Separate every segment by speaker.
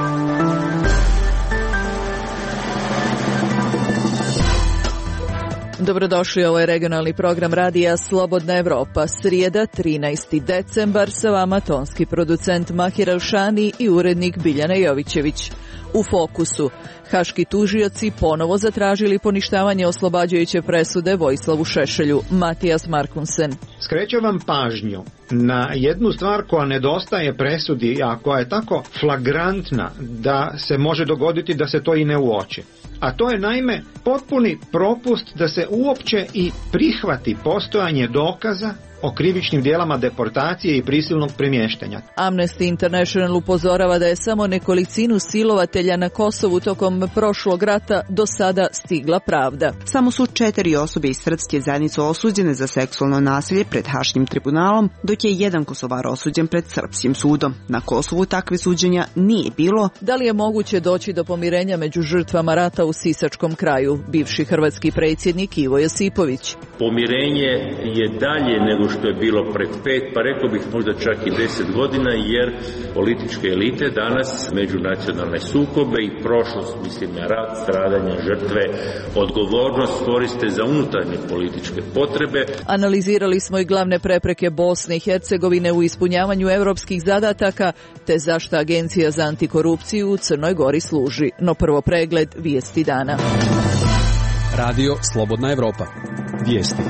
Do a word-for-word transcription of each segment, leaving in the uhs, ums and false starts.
Speaker 1: Dobrodošli, ovo je regionalni program radija Slobodna Evropa. Srijeda, trinaesti decembar, sa vama tonski producent Mahir Alšani i urednik Biljana Jovićević. U fokusu, haški tužioci ponovo zatražili poništavanje oslobađajuće presude Vojislavu Šešelju. Matijas Markunsen.
Speaker 2: Skrećem vam pažnju na jednu stvar koja nedostaje presudi, a koja je tako flagrantna da se može dogoditi da se to i ne uoči. A to je naime potpuni propust da se uopće i prihvati postojanje dokaza o krivičnim djelama deportacije i prisilnog premještanja.
Speaker 1: Amnesty International upozorava da je samo nekolicinu silovatelja na Kosovu tokom prošlog rata do sada stigla pravda.
Speaker 3: Samo su četiri osobe iz srpske zajednice osuđene za seksualno nasilje pred Haškim tribunalom, dok je jedan Kosovar osuđen pred srpskim sudom. Na Kosovu takve suđenja nije bilo.
Speaker 1: Da li je moguće doći do pomirenja među žrtvama rata u Sisačkom kraju? Bivši hrvatski predsjednik Ivo Josipović.
Speaker 4: Pomirenje je dalje nego što je bilo pred pet, pa rekao bih možda čak i deset godina, jer političke elite danas međunacionalne sukobe i prošlost, mislim na rat, stradanja, žrtve, odgovornost koriste za unutarnje političke potrebe.
Speaker 1: Analizirali smo i glavne prepreke Bosne i Hercegovine u ispunjavanju europskih zadataka, te zašto Agencija za antikorupciju u Crnoj Gori služi. No prvo pregled vijesti dana.
Speaker 5: Radio Slobodna Evropa. Vijesti.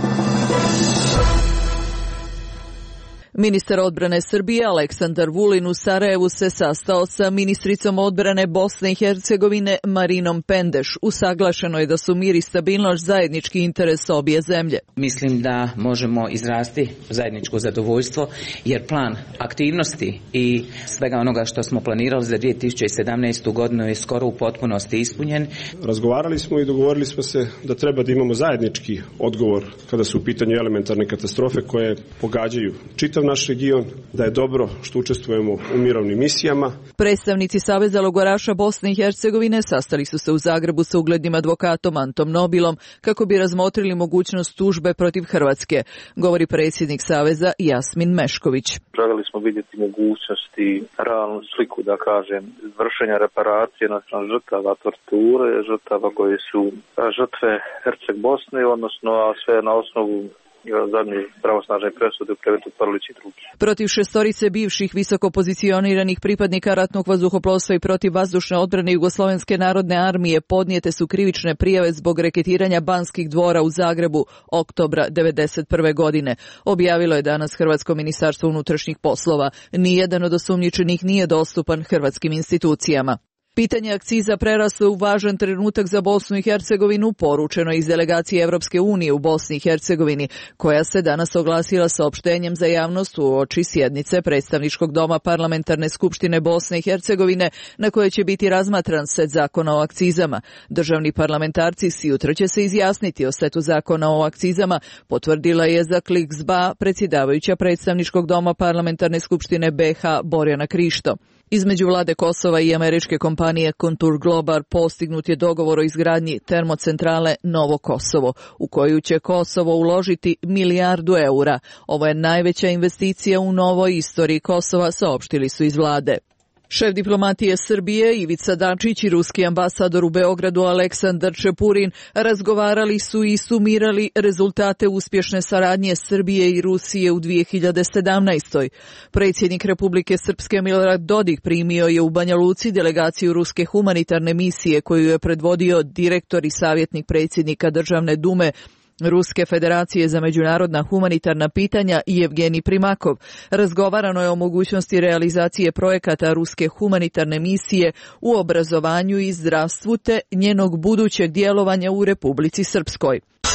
Speaker 1: Ministar odbrane Srbije Aleksandar Vulin u Sarajevu se sastao sa ministricom odbrane Bosne i Hercegovine Marinom Pendeš. Usaglašeno je da su mir i stabilnost zajednički interes obje zemlje.
Speaker 6: Mislim da možemo izrasti zajedničko zadovoljstvo, jer plan aktivnosti i svega onoga što smo planirali za dvije tisuće sedamnaestu godinu je skoro u potpunosti ispunjen.
Speaker 7: Razgovarali smo i dogovorili smo se da treba da imamo zajednički odgovor kada su u pitanju elementarne katastrofe koje pogađaju čitav naš region, da je dobro što učestvujemo u mirovnim misijama.
Speaker 1: Predstavnici Saveza logoraša Bosne i Hercegovine sastali su se u Zagrebu sa uglednim advokatom Antom Nobilom kako bi razmotrili mogućnost tužbe protiv Hrvatske, govori predsjednik Saveza Jasmin Mešković.
Speaker 8: Željeli smo vidjeti mogućnosti, realnu sliku, da kažem, vršenja reparacije naspram žrtava torture, žrtava koje su žrtve Herceg Bosne, odnosno a sve na osnovu zadnje pravosnažne presude u predmetu Prlić i drugi.
Speaker 1: Protiv šestorice bivših visoko pozicioniranih pripadnika ratnog vazduhoplovstva i protiv vazdušne odbrane Jugoslovenske narodne armije podnijete su krivične prijave zbog reketiranja Banskih dvora u Zagrebu oktobra devedeset prve godine. Objavilo je danas Hrvatsko ministarstvo unutrašnjih poslova. Nijedan od osumnjičenih nije dostupan hrvatskim institucijama. Pitanje akciza preraslo u važan trenutak za Bosnu i Hercegovinu, poručeno iz delegacije Evropske unije u Bosni i Hercegovini, koja se danas oglasila saopštenjem za javnost uoči sjednice Predstavničkog doma Parlamentarne skupštine Bosne i Hercegovine, na kojoj će biti razmatran set zakona o akcizama. Državni parlamentarci sutra će se izjasniti o setu zakona o akcizama, potvrdila je za Klik S B A predsjedavajuća Predstavničkog doma Parlamentarne skupštine B H Borjana Krišto. Između vlade Kosova i američke kompanije Contour Global postignut je dogovor o izgradnji termocentrale Novo Kosovo, u koju će Kosovo uložiti milijardu eura. Ovo je najveća investicija u novoj istoriji Kosova, saopštili su iz vlade. Šef diplomatije Srbije Ivica Dačić i ruski ambasador u Beogradu Aleksandar Čepurin razgovarali su i sumirali rezultate uspješne saradnje Srbije i Rusije u dvije hiljade sedamnaestoj. Predsjednik Republike Srpske Milorad Dodik primio je u Banja Luci delegaciju ruske humanitarne misije koju je predvodio direktor i savjetnik predsjednika Državne dume Ruske federacije za međunarodna humanitarna pitanja Jevgenij Primakov. Razgovarano je o mogućnosti realizacije projekata Ruske humanitarne misije u obrazovanju i zdravstvu te njenog budućeg djelovanja u Republici Srpskoj.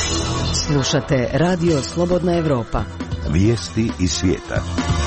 Speaker 9: Slušate Radio Slobodna Evropa.
Speaker 10: Vijesti iz svijeta.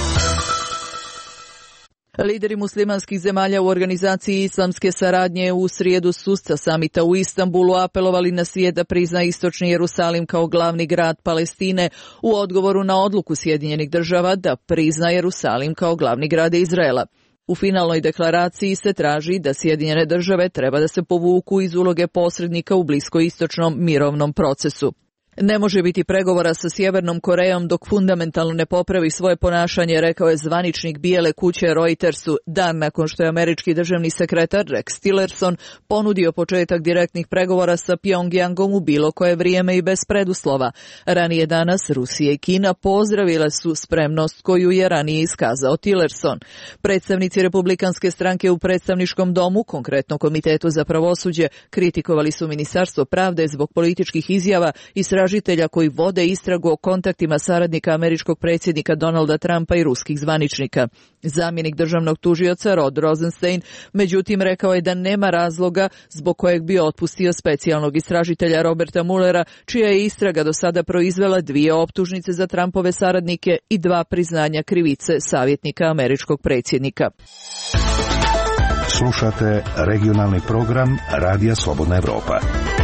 Speaker 1: Lideri muslimanskih zemalja u organizaciji islamske saradnje u srijedu susca samita u Istanbulu apelovali na svijet da prizna istočni Jerusalim kao glavni grad Palestine u odgovoru na odluku Sjedinjenih država da prizna Jerusalim kao glavni grad Izraela. U finalnoj deklaraciji se traži da Sjedinjene države treba da se povuku iz uloge posrednika u bliskoistočnom mirovnom procesu. Ne može biti pregovora sa Sjevernom Korejom dok fundamentalno ne popravi svoje ponašanje, rekao je zvaničnik Bijele kuće Reutersu dan nakon što je američki državni sekretar Rex Tillerson ponudio početak direktnih pregovora sa Pjongjangom u bilo koje vrijeme i bez preduslova. Ranije danas Rusija i Kina pozdravile su spremnost koju je ranije iskazao Tillerson. Predstavnici Republikanske stranke u predstavničkom domu, konkretno Komitetu za pravosuđe, kritikovali su Ministarstvo pravde zbog političkih izjava istražitelja koji vode istragu o kontaktima saradnika američkog predsjednika Donalda Trumpa i ruskih zvaničnika. Zamjenik državnog tužioca Rod Rosenstein međutim rekao je da nema razloga zbog kojeg bi otpustio specijalnog istražitelja Roberta Muellera, čija je istraga do sada proizvela dvije optužnice za Trumpove saradnike i dva priznanja krivice savjetnika američkog predsjednika.
Speaker 10: Slušate regionalni program Radija Slobodna Evropa.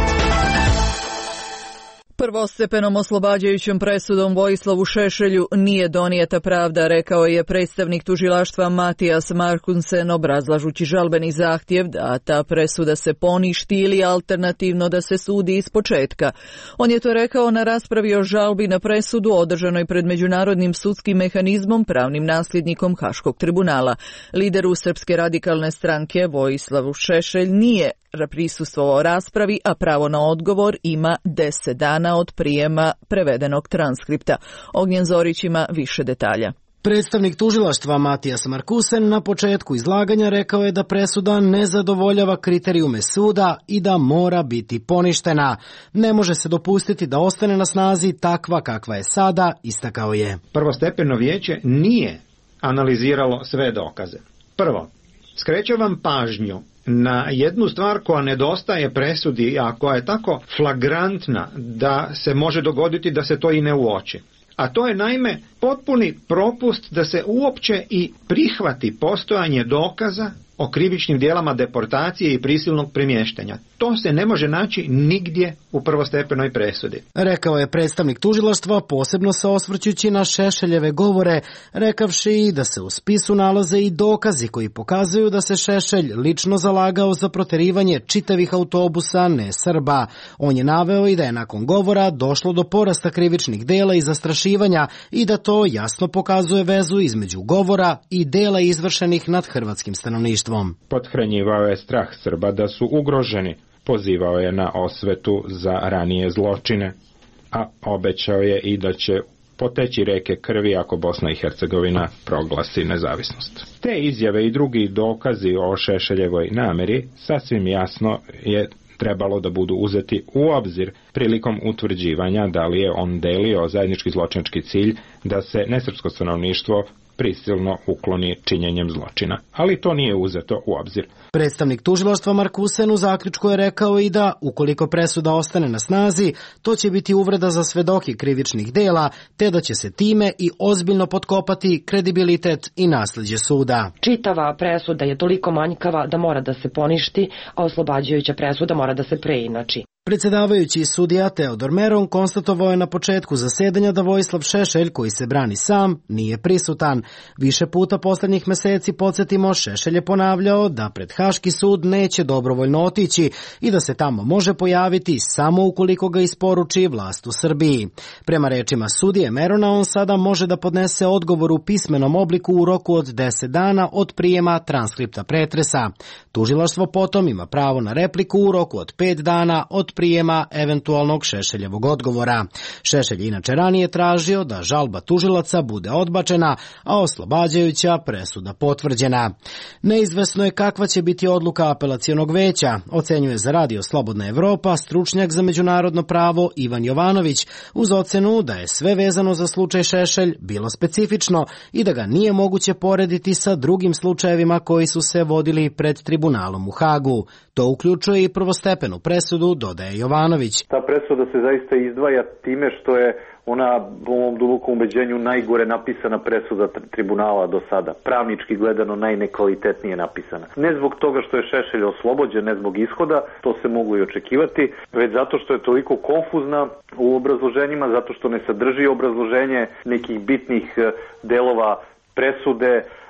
Speaker 1: Prvostepenom oslobađajućom presudom Vojislavu Šešelju nije donijeta pravda, rekao je predstavnik tužilaštva Matijas Markusen obrazlažući žalbeni zahtjev da ta presuda se poništi ili alternativno da se sudi iz početka. On je to rekao na raspravi o žalbi na presudu održanoj pred Međunarodnim sudskim mehanizmom, pravnim nasljednikom Haškog tribunala. Lideru Srpske radikalne stranke Vojislavu Šešelj nije prisustvovao raspravi, a pravo na odgovor ima deset dana od prijema prevedenog transkripta. Ognjen Zorić ima više detalja.
Speaker 11: Predstavnik tužilaštva Matijas Markusen na početku izlaganja rekao je da presuda ne zadovoljava kriterijume suda i da mora biti poništena. Ne može se dopustiti da ostane na snazi takva kakva je sada, istakao je.
Speaker 2: Prvostepeno vijeće nije analiziralo sve dokaze. Prvo, skrećem vam pažnju na jednu stvar koja nedostaje presudi, a koja je tako flagrantna da se može dogoditi da se to i ne uoči. A to je naime potpuni propust da se uopće i prihvati postojanje dokaza o krivičnim djelama deportacije i prisilnog premještanja. To se ne može naći nigdje u prvostepenoj presudi.
Speaker 11: Rekao je predstavnik tužilaštva, posebno se osvrćući na Šešeljeve govore, rekavši i da se u spisu nalaze i dokazi koji pokazuju da se Šešelj lično zalagao za proterivanje čitavih autobusa ne Srba. On je naveo i da je nakon govora došlo do porasta krivičnih dela i zastrašivanja i da to jasno pokazuje vezu između govora i dela izvršenih nad hrvatskim stanovništvom.
Speaker 12: Pothranjivao je strah Srba da su ugroženi, pozivao je na osvetu za ranije zločine, a obećao je i da će poteći reke krvi ako Bosna i Hercegovina proglasi nezavisnost. Te izjave i drugi dokazi o Šešeljevoj nameri sasvim jasno je trebalo da budu uzeti u obzir prilikom utvrđivanja da li je on delio zajednički zločinački cilj da se nesrpsko stanovništvo prisilno ukloni činjenjem zločina. Ali to nije uzeto u obzir.
Speaker 11: Predstavnik tužilaštva Markusen u zaključku je rekao i da, ukoliko presuda ostane na snazi, to će biti uvreda za svedoke krivičnih dela, te da će se time i ozbiljno potkopati kredibilitet i nasljeđe suda.
Speaker 13: Čitava presuda je toliko manjkava da mora da se poništi, a oslobađajuća presuda mora da se preinači.
Speaker 11: Predsjedavajući sudija Teodor Meron konstatovao je na početku zasedanja da Vojislav Šešelj, koji se brani sam, nije prisutan. Više puta posljednjih meseci, podsjetimo, Šešelj je ponavljao da pred Haški sud neće dobrovoljno otići i da se tamo može pojaviti samo ukoliko ga isporuči vlast u Srbiji. Prema rečima sudije Merona, on sada može da podnese odgovor u pismenom obliku u roku od deset dana od prijema transkripta pretresa. Tužilaštvo potom ima pravo na repliku u roku od pet dana od prijema eventualnog Šešeljevog odgovora. Šešelj inače ranije tražio da žalba tužilaca bude odbačena, a oslobađajuća presuda potvrđena. Neizvesno je kakva će biti odluka apelacionog veća, ocenjuje za Radio Slobodna Evropa stručnjak za međunarodno pravo Ivan Jovanović, uz ocenu da je sve vezano za slučaj Šešelj bilo specifično i da ga nije moguće porediti sa drugim slučajevima koji su se vodili pred tribunalom u Hagu. To uključuje i prvostepenu presudu, dodaje Jovanović.
Speaker 14: Ta presuda se zaista izdvaja time što je ona, po mom dubokom ubeđenju, najgore napisana presuda tribunala do sada. Pravnički gledano najnekvalitetnije napisana. Ne zbog toga što je Šešelj oslobođen, ne zbog ishoda, to se mogu i očekivati, već zato što je toliko konfuzna u obrazloženjima, zato što ne sadrži obrazloženje nekih bitnih delova presude,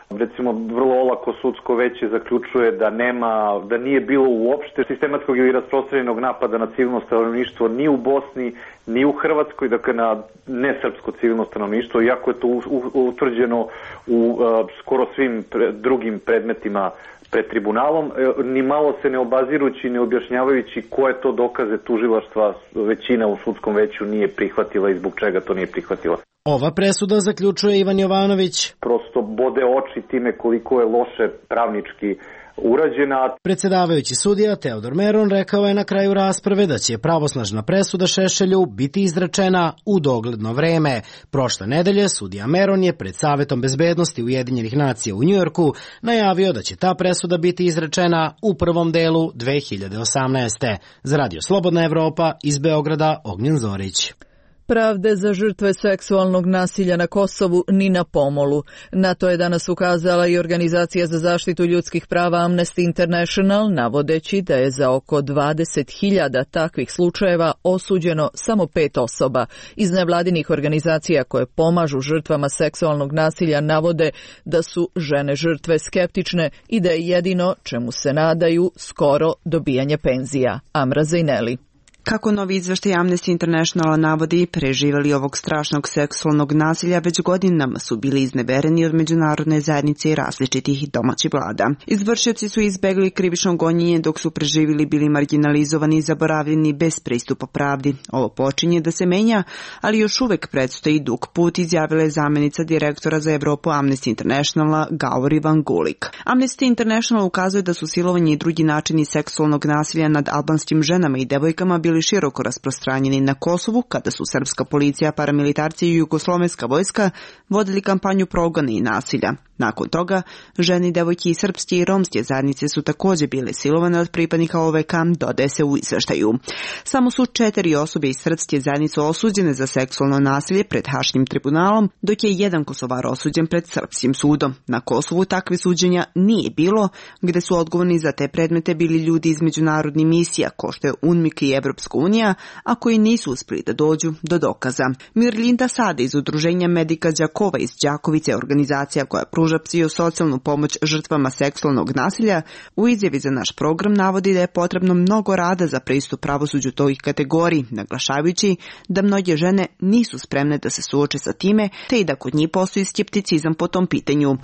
Speaker 14: Recimo, vrlo olako sudsko veće zaključuje da nema, da nije bilo uopšte sistematskog ili rasprostranjenog napada na civilno stanovništvo ni u Bosni, ni u Hrvatskoj, dakle na nesrpsko civilno stanovništvo, iako je to utvrđeno u uh, skoro svim pre, drugim predmetima pred tribunalom, ni malo se ne obazirući, ne objašnjavajući koje to dokaze tužilaštva većina u sudskom veću nije prihvatila i zbog čega to nije prihvatila.
Speaker 11: Ova presuda, zaključuje Ivan Jovanović,
Speaker 14: prosto bode oči time koliko je loše pravnički urađena.
Speaker 11: Predsedavajući sudija Teodor Meron rekao je na kraju rasprave da će pravosnažna presuda Šešelju biti izrečena u dogledno vreme. Prošle nedelje sudija Meron je pred Savetom bezbednosti Ujedinjenih nacija u Njujorku najavio da će ta presuda biti izrečena u prvom delu dve hiljade osamnaeste. Za Radio Slobodna Evropa iz Beograda, Ognjen Zorić.
Speaker 1: Pravde za žrtve seksualnog nasilja na Kosovu ni na pomolu. Na to je danas ukazala i Organizacija za zaštitu ljudskih prava Amnesty International, navodeći da je za oko dvadeset hiljada takvih slučajeva osuđeno samo pet osoba. Iz nevladinih organizacija koje pomažu žrtvama seksualnog nasilja navode da su žene žrtve skeptične i da je jedino čemu se nadaju skoro dobijanje penzija. Amra Zajneli.
Speaker 3: Kako novi izveštaj Amnesty Internationala navodi, preživjeli ovog strašnog seksualnog nasilja već godinama su bili iznevereni od međunarodne zajednice i različitih domaćih vlada. Izvršioci su izbegli krivično gonjenje dok su preživjeli bili marginalizovani i zaboravljeni bez pristupa pravdi. Ovo počinje da se menja, ali još uvek predstoji dug put, izjavila je zamjenica direktora za Evropu Amnesty Internationala Gauri Van Gulik. Amnesty International ukazuje da su silovanje i drugi načini seksualnog nasilja nad albanskim ženama i devojkama bili široko rasprostranjeni na Kosovu kada su srpska policija, paramilitarci i jugoslovenska vojska vodili kampanju progona i nasilja. Nakon toga, žene, devojke i srpske i romske zajednice su također bile silovane od pripadnika O V K, dodaje se u izveštaju. Samo su četiri osobe iz srpske zajednice osuđene za seksualno nasilje pred Haškim tribunalom, dok je jedan Kosovar osuđen pred srpskim sudom. Na Kosovu takve suđenja nije bilo, gde su odgovorni za te predmete bili ljudi iz međunarodnih misija, ko što je UNMIK i Evropska unija, a koji nisu uspeli da dođu do dokaza. Mirlinda Sada iz udruženja Medika Đakova iz Đakovice, organizacija koja pruža psihosocijalnu pomoć žrtvama seksualnog nasilja, u izjavi za naš program navodi da je potrebno mnogo rada za pristup pravosuđu toj kategoriji, naglašavajući da mnoge žene nisu spremne da se suoče sa time, te i da kod njih postoji skepticizam po tom pitanju.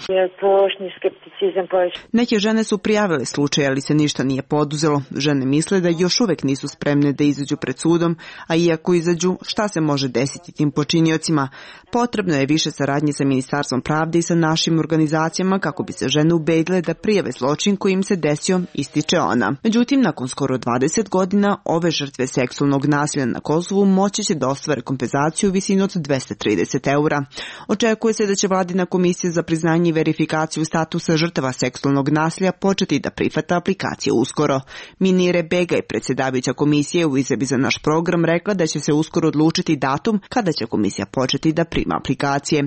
Speaker 3: Neke žene su prijavile slučaj, ali se ništa nije poduzelo. Žene misle da još uvek nisu spremne da izađu pred sudom, a iako izađu, šta se može desiti tim počiniocima? Potrebno je više saradnje sa Ministarstvom pravde i sa našim organizacijama kako bi se žene ubedile da prijave zločin koji im se desio, ističe ona. Međutim, nakon skoro dvadeset godina, ove žrtve seksualnog nasilja na Kosovu moći će da ostvare kompenzaciju u visini od dvesta trideset eura. Očekuje se da će vladina komisija za priznanje i verifikaciju statusa žrtava seksualnog nasilja početi da prihvata aplikacije uskoro. Minire Begaj, predsjedavajuća komisije, u izjavi za naš program rekla da će se uskoro odlučiti datum kada će komisija početi da prima aplikacije.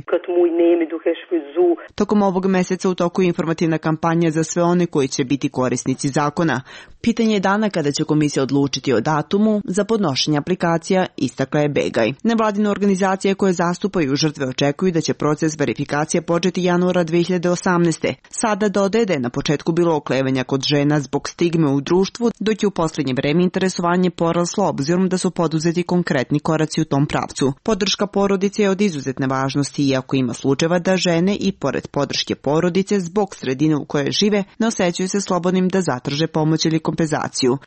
Speaker 3: Tokom ovog meseca u toku je informativna kampanja za sve one koji će biti korisnici zakona. Pitanje je dana kada će komisija odlučiti o datumu za podnošenje aplikacija, istakla je Begaj. Nevladine organizacije koje zastupaju žrtve očekuju da će proces verifikacije početi januara dve hiljade osamnaeste. Sada dodaje da je na početku bilo oklevanja kod žena zbog stigme u društvu, dok je u posljednje vreme interesovanje poraslo obzirom da su poduzeti konkretni koraci u tom pravcu. Podrška porodice je od izuzetne važnosti, iako ima slučajeva da žene i pored podrške porodice zbog sredine u kojoj žive ne osjećaju se slobodnim da zatraže pomoć ili kompenzaciju.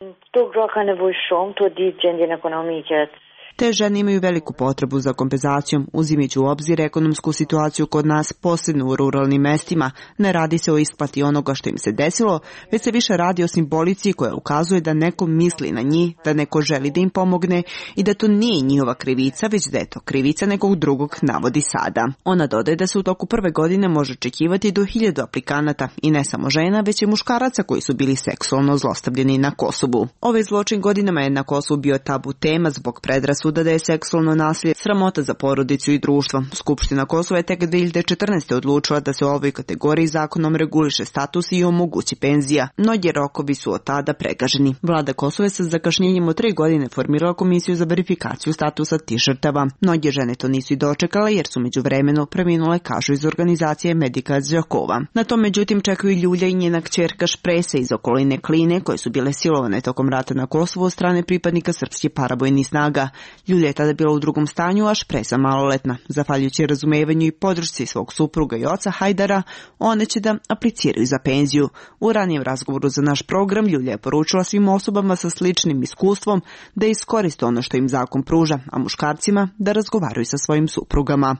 Speaker 3: Te žene imaju veliku potrebu za kompenzacijom, uzimajući u obzir ekonomsku situaciju kod nas, posebno u ruralnim mestima. Ne radi se o isplati onoga što im se desilo, već se više radi o simbolici koja ukazuje da neko misli na njih, da neko želi da im pomogne i da to nije njihova krivica, već da je to krivica nekog drugog, navodi Sada. Ona dodaje da se u toku prve godine može očekivati do hiljadu aplikanata i ne samo žena, već i muškaraca koji su bili seksualno zlostavljeni na Kosovu. Ovaj zločin godinama je na Kosovu bio tabu tema zbog predrasuda presuda da je seksualno nasilje sramota za porodicu i društvo. Skupština Kosova je tek dve hiljade četrnaeste. odlučila da se u ovoj kategoriji zakonom reguliše status i omogući penzija. Mnogi rokovi su od tada pregaženi. Vlada Kosova je sa zakašnjenjem od tri godine formirala komisiju za verifikaciju statusa tih žrtava. Mnoge žene to nisu i dočekale jer su međuvremeno preminule, kažu iz organizacije Medika Đakova. Na to međutim čekaju Ljulja i njena kćerka Špresa iz okoline Kline, koje su bile silovane tokom rata na Kosovu od strane pripadnika srpskih paravojnih snaga. Ljulja je tada bila u drugom stanju, a Špresa maloletna. Zahvaljujući razumevanju i podršci svog supruga i oca Hajdara, one će da apliciraju za penziju. U ranijem razgovoru za naš program Ljulja je poručila svim osobama sa sličnim iskustvom da iskoriste ono što im zakon pruža, a muškarcima da razgovaraju sa svojim suprugama.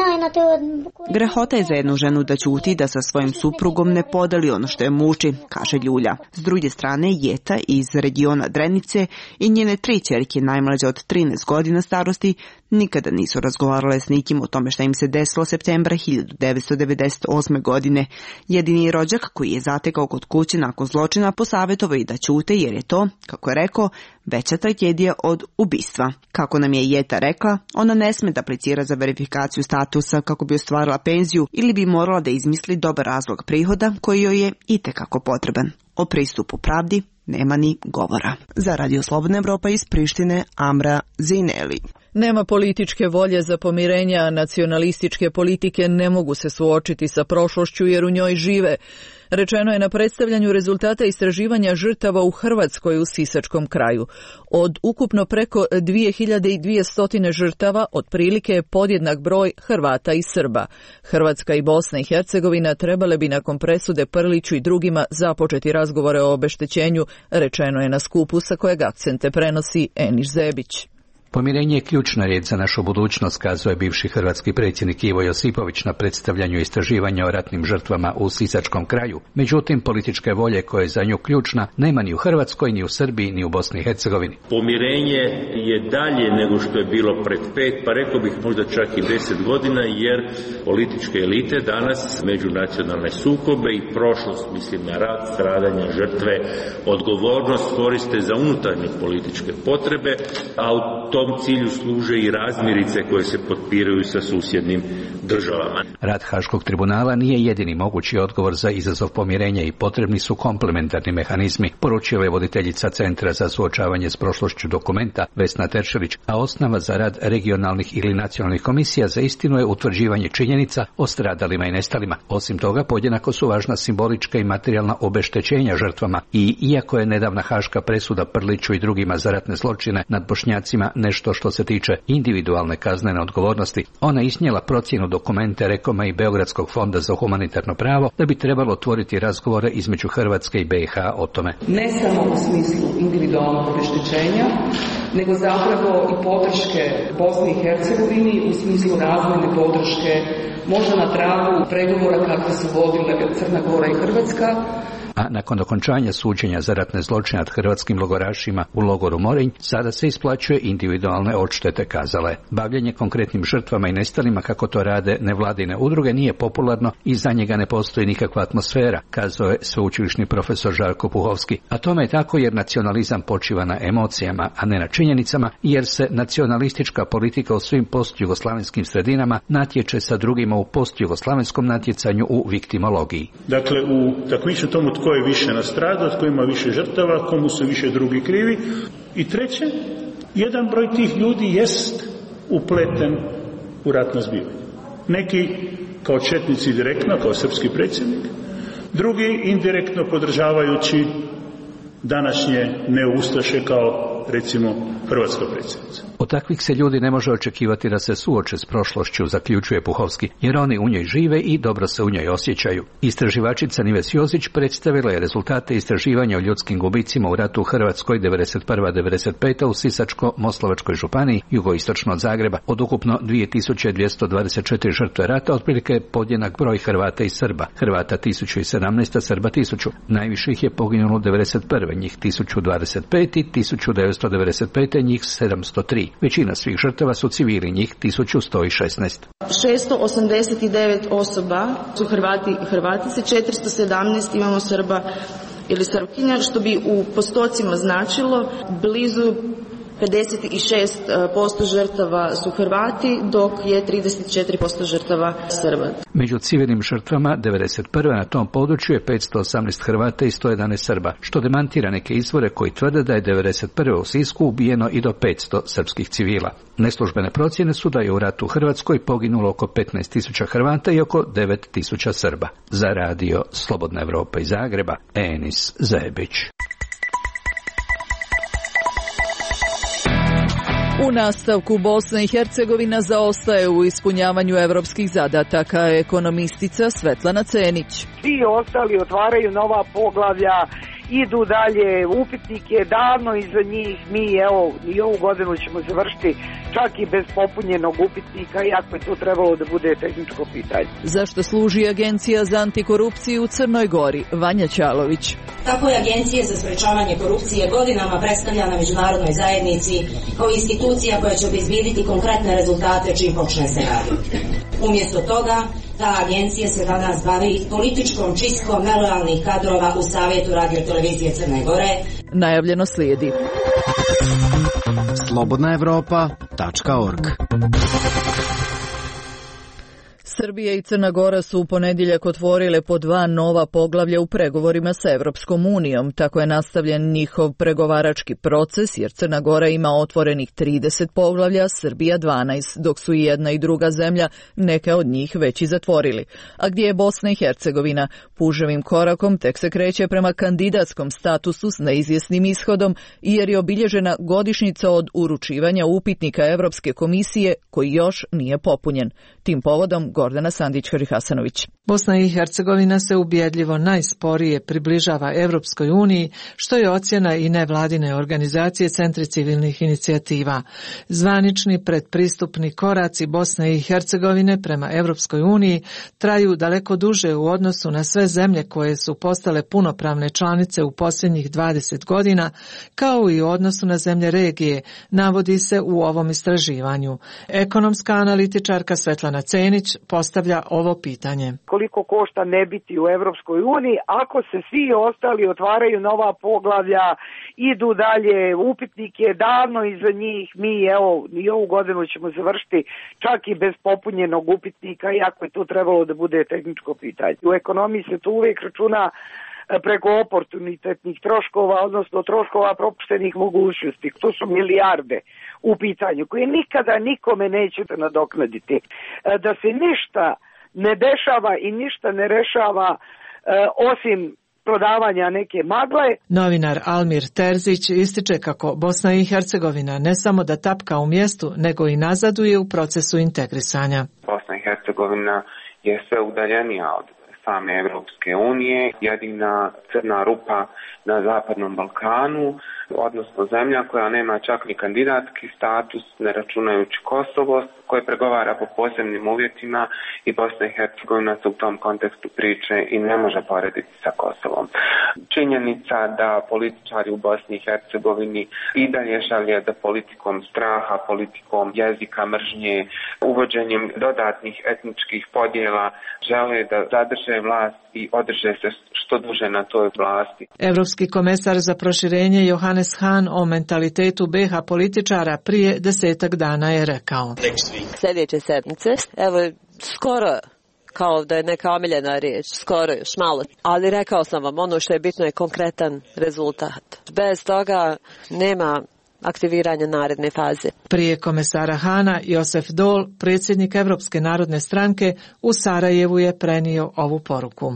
Speaker 3: Grehota je za jednu ženu da ćuti, da sa svojim suprugom ne podeli ono što je muči, kaže Ljulja. S druge strane, Jeta iz regiona Drenice i njene tri ćerke najmlađe od trinaest godina starosti nikada nisu razgovarale s nikim o tome šta im se desilo septembra hiljadu devetsto devedeset osme. godine. Jedini rođak koji je zatekao kod kuće nakon zločina posavjetovao i da ćute jer je to, kako je rekao, veća tragedija od ubistva. Kako nam je Jeta rekla, ona ne sme da aplicira za verifikaciju statusa kako bi ostvarila penziju ili bi morala da izmisli dobar razlog prihoda koji joj je itekako potreban. O pristupu pravdi nema ni govora. Za Radio Slobodna Evropa iz Prištine, Amra Zineli.
Speaker 1: Nema političke volje za pomirenja, a nacionalističke politike ne mogu se suočiti sa prošlošću jer u njoj žive. Rečeno je na predstavljanju rezultata istraživanja žrtava u Hrvatskoj u Sisačkom kraju. Od ukupno preko dvije hiljade dvjesto žrtava, otprilike je podjednak broj Hrvata i Srba. Hrvatska i Bosna i Hercegovina trebale bi nakon presude Prliću i drugima započeti razgovore o obeštećenju, rečeno je na skupu sa kojeg akcente prenosi Eniš Zebić.
Speaker 15: Pomirenje je ključna riječ za našu budućnost, kazao je bivši hrvatski predsjednik Ivo Josipović na predstavljanju istraživanja o ratnim žrtvama u Sisačkom kraju. Međutim, političke volje koja je za nju ključna nema ni u Hrvatskoj, ni u Srbiji, ni u Bosni i Hercegovini.
Speaker 4: Pomirenje je dalje nego što je bilo pred pet, pa rekao bih možda čak i deset godina, jer političke elite danas međunacionalne sukobe i prošlost, mislim na rat, stradanja, žrtve, odgovornost koriste za unutarnje političke potrebe, a u tom cilju služe i razmirice koje se potpiraju sa susjednim državama.
Speaker 15: Rad Haškog tribunala nije jedini mogući odgovor za izazov pomirenja i potrebni su komplementarni mehanizmi, poručila je voditeljica Centra za suočavanje s prošlošću Dokumenta Vesna Teršelić, a osnova za rad regionalnih ili nacionalnih komisija za istinu je utvrđivanje činjenica o stradalima i nestalima. Osim toga, podjednako su važna simbolička i materijalna obeštećenja žrtvama i iako je nedavna haška presuda Prliću i drugima za ratne zločine nad Bošnjacima nešto što se tiče individualne kaznene odgovornosti, ona iznijela procjenu Dokumente Rekoma i Beogradskog fonda za humanitarno pravo da bi trebalo otvoriti razgovore između Hrvatske i be i ha o tome.
Speaker 16: Ne samo u smislu individualnog obeštećenja, nego zapravo i podrške Bosni i Hercegovini u smislu razvojne podrške, možda na tragu pregovora kakve su vodile Crna Gora i Hrvatska.
Speaker 15: A nakon okončanja suđenja za ratne zločine nad hrvatskim logorašima u logoru Morinj, sada se isplaćuje individualne odštete, kazale. Bavljenje konkretnim žrtvama i nestalima, kako to rade nevladine udruge, nije popularno i za njega ne postoji nikakva atmosfera, kazao je sveučilišni profesor Žarko Puhovski. A tome je tako jer nacionalizam počiva na emocijama, a ne na činjenicama, jer se nacionalistička politika u svim postjugoslavenskim sredinama natječe sa drugima u postjugoslavenskom natjecanju u viktimologiji.
Speaker 17: Dakle, u takmičenju tomu tko je više nastradao, tko ima više žrtava, komu su više drugi krivi. I treće, jedan broj tih ljudi jest upleten u ratno zbivanje. Neki kao četnici direktno, kao srpski predsjednik, drugi indirektno podržavajući današnje neustaše kao recimo hrvatska predsjednica.
Speaker 15: Od takvih se ljudi ne može očekivati da se suoče s prošlošću, zaključuje Puhovski, jer oni u njoj žive i dobro se u njoj osjećaju. Istraživačica Nives Jozić predstavila je rezultate istraživanja o ljudskim gubicima u ratu u Hrvatskoj devedeset prva do devedeset peta u Sisačko-Moslavačkoj županiji, jugoistočno od Zagreba. Od ukupno dvije tisuće dvjesto dvadeset četiri žrtve rata, otprilike je podjednak broj Hrvata i Srba. Hrvata tisuću sedamnaest, Srba tisuću. Najviše ih je poginulo devedeset prve, njih tisuću dvadeset pet i tisuću devetsto devedeset pete, njih sedamsto tri. Većina svih žrtava su civili, njih tisuću sto šesnaest.
Speaker 18: šesto osamdeset devet osoba su Hrvati i Hrvatice, četiristo sedamnaest imamo Srba ili Srpkinja, što bi u postocima značilo blizu pedeset šest posto žrtava su Hrvati, dok je trideset četiri posto žrtava Srba.
Speaker 15: Među civilnim žrtvama devedeset prve na tom području je petsto osamnaest Hrvata i sto jedanaest Srba, što demantira neke izvore koji tvrde da je devedeset prve u Sisku ubijeno i do petsto srpskih civila. Neslužbene procjene su da je u ratu u Hrvatskoj poginulo oko petnaest tisuća Hrvata i oko devet tisuća Srba. Za radio Slobodna Evropa iz Zagreba, Enis Zajebić.
Speaker 1: U nastavku Bosna i Hercegovina zaostaje u ispunjavanju evropskih zadataka, ekonomistica Svetlana Cenić.
Speaker 19: Svi ostali otvaraju nova poglavlja, idu dalje, upitnik je davno iza njih, mi evo i ovu godinu ćemo završiti čak i bez popunjenog upitnika, iako je to trebalo da bude tehničko pitanje.
Speaker 1: Zašto služi Agencija za antikorupciju u Crnoj Gori? Vanja Ćalović.
Speaker 20: Tako je Agencija za sprečavanje korupcije godinama predstavljana međunarodnoj zajednici kao institucija koja će obezbijediti konkretne rezultate čim počne se raditi. Umjesto toga, ta agencija se danas bavi političkom čistkom nelojalnih kadrova u Savjetu radiotelevizije Crne Gore.
Speaker 1: Najavljeno slijedi.
Speaker 11: slobodna evropa tačka org.
Speaker 1: Srbija i Crna Gora su u ponedjeljak otvorile po dva nova poglavlja u pregovorima sa Evropskom unijom. Tako je nastavljen njihov pregovarački proces, jer Crna Gora ima otvorenih trideset poglavlja, Srbija dvanaest, dok su i jedna i druga zemlja neke od njih već i zatvorili. A gdje je Bosna i Hercegovina? Puževim korakom tek se kreće prema kandidatskom statusu s neizvjesnim ishodom, jer je obilježena godišnjica od uručivanja upitnika Evropske komisije koji još nije popunjen. Tim povodom Gordana Sandić-Harihasanović.
Speaker 21: Bosna i Hercegovina se ubjedljivo najsporije približava Evropskoj uniji, što je ocjena i nevladine organizacije Centri civilnih inicijativa. Zvanični predpristupni koraci Bosne i Hercegovine prema Evropskoj uniji traju daleko duže u odnosu na sve zemlje koje su postale punopravne članice u posljednjih dvadeset godina, kao i u odnosu na zemlje regije, navodi se u ovom istraživanju. Ekonomska analitičarka Svetlana Cenić postavlja ovo pitanje.
Speaker 19: Koliko košta ne biti u Evropskoj uniji ako se svi ostali otvaraju nova poglavlja, idu dalje, upitnik je davno iza njih, mi evo i ovu godinu ćemo završiti čak i bez popunjenog upitnika, iako je to trebalo da bude tehničko pitanje. U ekonomiji se to uvijek računa preko oportunitetnih troškova, odnosno troškova propuštenih mogućnosti. To su milijarde u pitanju koje nikada nikome nećete nadoknaditi. Da se ništa ne dešava i ništa ne rešava e, osim prodavanja neke magle.
Speaker 21: Novinar Almir Terzić ističe kako Bosna i Hercegovina ne samo da tapka u mjestu, nego i nazaduje u procesu integrisanja.
Speaker 22: Bosna i Hercegovina je sve udaljenija od same Evropske unije, jedina crna rupa na Zapadnom Balkanu, odnosno zemlja koja nema čak ni kandidatski status, ne računajući Kosovo, koje pregovara po posebnim uvjetima, i Bosna i Hercegovina se u tom kontekstu priče i ne može porediti sa Kosovom. Činjenica da političari u Bosni i Hercegovini i dalje šalje da politikom straha, politikom jezika mržnje, uvođenjem dodatnih etničkih podjela žele da zadrže vlast i održe se što duže na toj vlasti.
Speaker 21: Evropski komesar za proširenje Johannes Hahn o mentalitetu B iH političara prije desetak dana je rekao.
Speaker 23: Sljedeće sedmice, evo skoro kao da je neka omiljena riječ, skoro još malo, ali rekao sam vam, ono što je bitno je konkretan rezultat. Bez toga nema aktiviranja naredne faze.
Speaker 21: Prije komesara Hana, Josef Dol, predsjednik Evropske narodne stranke, u Sarajevu je prenio ovu poruku.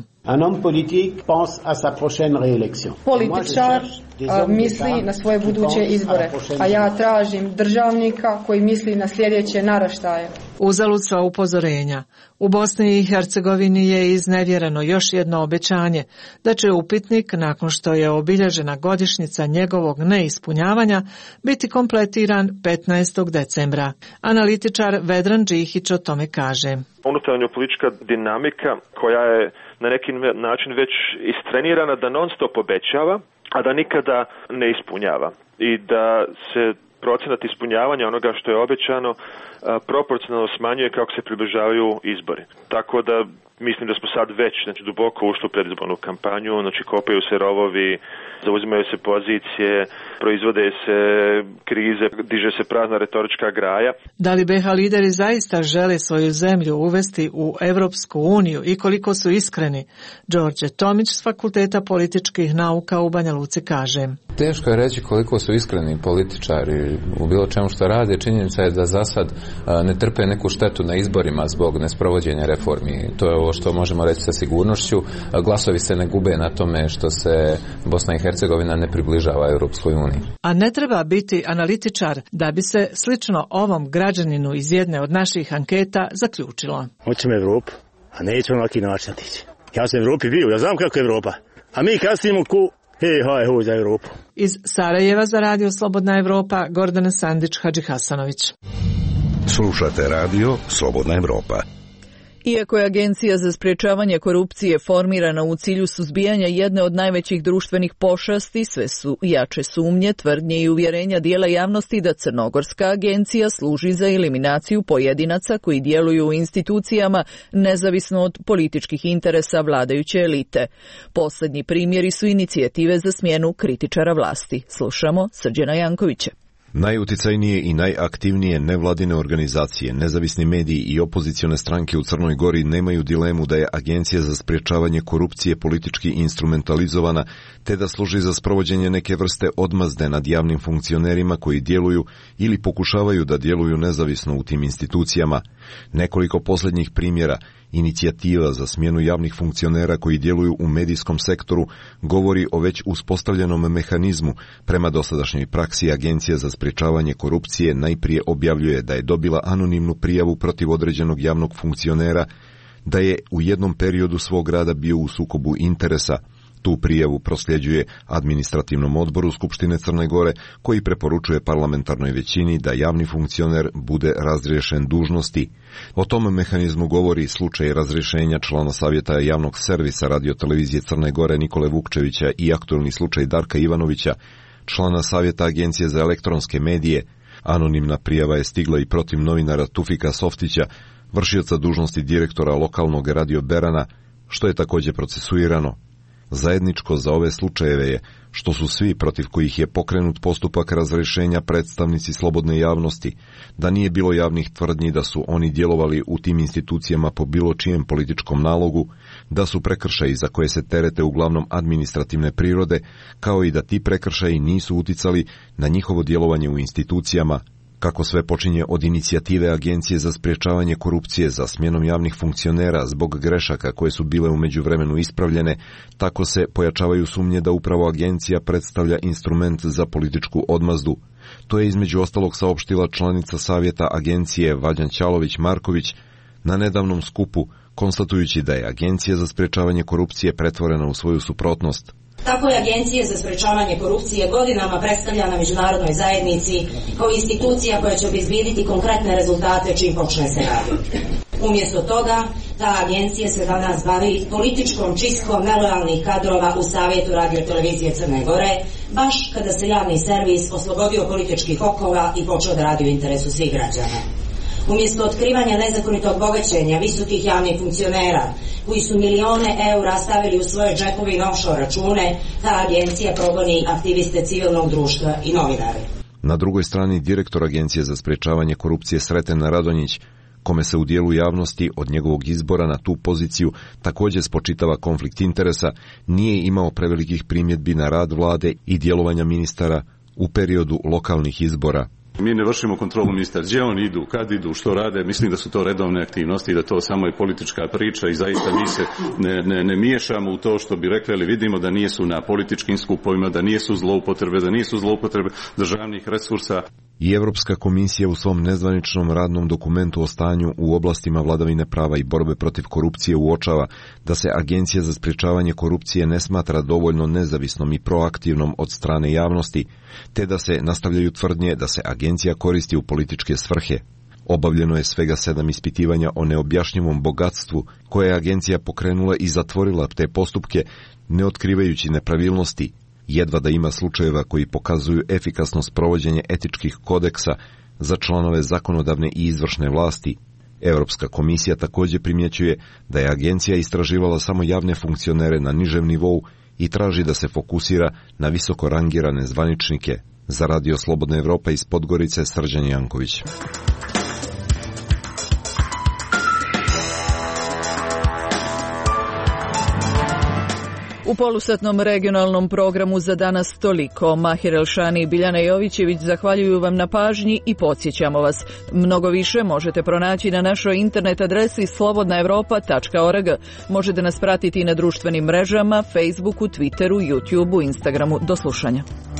Speaker 24: Političar misli na svoje buduće izbore, a ja tražim državnika koji misli na sljedeće naraštaje.
Speaker 21: Uzalud sva upozorenja. U Bosni i Hercegovini je iznevjereno još jedno obećanje da će upitnik, nakon što je obilježena godišnjica njegovog neispunjavanja, biti kompletiran petnaestog decembra. Analitičar Vedran Džihić o tome kaže.
Speaker 25: Unutarnja politička dinamika koja je na neki način već istrenirana da non stop obećava, a da nikada ne ispunjava. I da se procenat ispunjavanja onoga što je obećano proporcionalno smanjuje kako se približavaju izbori. Tako da mislim da smo sad već znači, duboko ušli u predizbornu kampanju, znači kopaju se rovovi, zauzimaju se pozicije, proizvode se krize, diže se prazna retorička graja.
Speaker 21: Da li be ha lideri zaista žele svoju zemlju uvesti u Evropsku uniju i koliko su iskreni? Đorđe Tomić s Fakulteta političkih nauka u Banja Luci kaže.
Speaker 5: Teško je reći koliko su iskreni političari u bilo čemu što rade. Činjenica je da za sad ne trpe neku štetu na izborima zbog nesprovođenja reformi. To je ovo što možemo reći sa sigurnošću. Glasovi se ne gube na tome što se Bosna i Hercegovina ne približava Europskoj uniji.
Speaker 21: A ne treba biti analitičar da bi se slično ovom građaninu iz jedne od naših anketa zaključilo.
Speaker 6: Hoćemo Evropu, a nećemo na neki način otići. Ja sam u Evropi bio, ja znam kako je Evropa. A mi kasnimo ku hej, haj, hoj za Evropu.
Speaker 21: Iz Sarajeva za radio Slobodna Evropa, Gordana Sandić, Hadži Hasanović.
Speaker 10: Slušate radio Slobodna Evropa.
Speaker 1: Iako je Agencija za sprečavanje korupcije formirana u cilju suzbijanja jedne od najvećih društvenih pošasti, sve su jače sumnje, tvrdnje i uvjerenja dijela javnosti da Crnogorska agencija služi za eliminaciju pojedinaca koji djeluju u institucijama nezavisno od političkih interesa vladajuće elite. Posljednji primjeri su inicijative za smjenu kritičara vlasti. Slušamo Srđana Jankovića.
Speaker 7: Najuticajnije i najaktivnije nevladine organizacije, nezavisni mediji i opozicione stranke u Crnoj Gori nemaju dilemu da je Agencija za sprječavanje korupcije politički instrumentalizovana, te da služi za sprovođenje neke vrste odmazde nad javnim funkcionerima koji djeluju ili pokušavaju da djeluju nezavisno u tim institucijama. Nekoliko posljednjih primjera inicijativa za smjenu javnih funkcionera koji djeluju u medijskom sektoru govori o već uspostavljenom mehanizmu. Prema dosadašnjoj praksi Agencija za sprječavanje korupcije najprije objavljuje da je dobila anonimnu prijavu protiv određenog javnog funkcionera, da je u jednom periodu svog rada bio u sukobu interesa. Tu prijavu prosljeđuje administrativnom odboru Skupštine Crne Gore, koji preporučuje parlamentarnoj većini da javni funkcioner bude razriješen dužnosti. O tom mehanizmu govori slučaj razrješenja člana Savjeta javnog servisa radiotelevizije Crne Gore Nikole Vukčevića i aktualni slučaj Darka Ivanovića, člana Savjeta Agencije za elektronske medije. Anonimna prijava je stigla i protiv novinara Tufika Softića, vršioca dužnosti direktora lokalnog radio Berana, što je također procesuirano. Zajedničko za ove slučajeve je što su svi protiv kojih je pokrenut postupak razrješenja predstavnici slobodne javnosti, da nije bilo javnih tvrdnji da su oni djelovali u tim institucijama po bilo čijem političkom nalogu, da su prekršaji za koje se terete uglavnom administrativne prirode, kao i da ti prekršaji nisu uticali na njihovo djelovanje u institucijama. Kako sve počinje od inicijative Agencije za sprječavanje korupcije za smjenom javnih funkcionera zbog grešaka koje su bile u međuvremenu ispravljene, tako se pojačavaju sumnje da upravo agencija predstavlja instrument za političku odmazdu. To je između ostalog saopštila članica Savjeta Agencije Vađan Ćalović-Marković na nedavnom skupu, konstatujući da je Agencija za sprječavanje korupcije pretvorena u svoju suprotnost.
Speaker 20: Tako je Agencija za sprečavanje korupcije godinama predstavljana međunarodnoj zajednici kao institucija koja će obezbijediti konkretne rezultate čim počne se raditi. Umjesto toga, ta agencija se danas bavi političkom čistkom nelojalnih kadrova u Savjetu radiotelevizije Crne Gore, baš kada se javni servis oslobodio političkih okova i počeo da radi u interesu svih građana. Umjesto otkrivanja nezakonitog bogaćenja visokih javnih funkcionera, koji su milione eura stavili u svoje džepove i offshore račune, ta agencija progoni aktiviste civilnog društva i novinare.
Speaker 7: Na drugoj strani direktor Agencije za sprječavanje korupcije Sreten Radonjić, kome se u dijelu javnosti od njegovog izbora na tu poziciju također spočitava konflikt interesa, nije imao prevelikih primjedbi na rad vlade i djelovanja ministara u periodu lokalnih izbora.
Speaker 8: Mi ne vršimo kontrolu ministra, gdje oni idu, kad idu, što rade, mislim da su to redovne aktivnosti i da to samo je politička priča i zaista mi se ne, ne, ne miješamo u to što bi rekli, ali vidimo da nisu na političkim skupovima, da nisu zloupotrebe, da nisu zloupotrebe državnih resursa.
Speaker 7: I Europska komisija u svom nezvaničnom radnom dokumentu o stanju u oblastima vladavine prava i borbe protiv korupcije uočava da se Agencija za sprječavanje korupcije ne smatra dovoljno nezavisnom i proaktivnom od strane javnosti, te da se nastavljaju tvrdnje da se agencija koristi u političke svrhe. Obavljeno je svega sedam ispitivanja o neobjašnjivom bogatstvu koje je agencija pokrenula i zatvorila te postupke, ne otkrivajući nepravilnosti. Jedva da ima slučajeva koji pokazuju efikasno sprovođenje etičkih kodeksa, za članove zakonodavne i izvršne vlasti. Europska komisija također primjećuje da je agencija istraživala samo javne funkcionere na nižem nivou i traži da se fokusira na visoko rangirane zvaničnike. Za Radio Slobodna Evropa iz Podgorice, Srđan Janković.
Speaker 1: U polusatnom regionalnom programu za danas toliko. Mahir Elšani i Biljana Jovićević zahvaljuju vam na pažnji i podsjećamo vas. Mnogo više možete pronaći na našoj internet adresi slobodna evropa tačka org. Možete nas pratiti i na društvenim mrežama, Facebooku, Twitteru, YouTubeu, Instagramu. Do slušanja.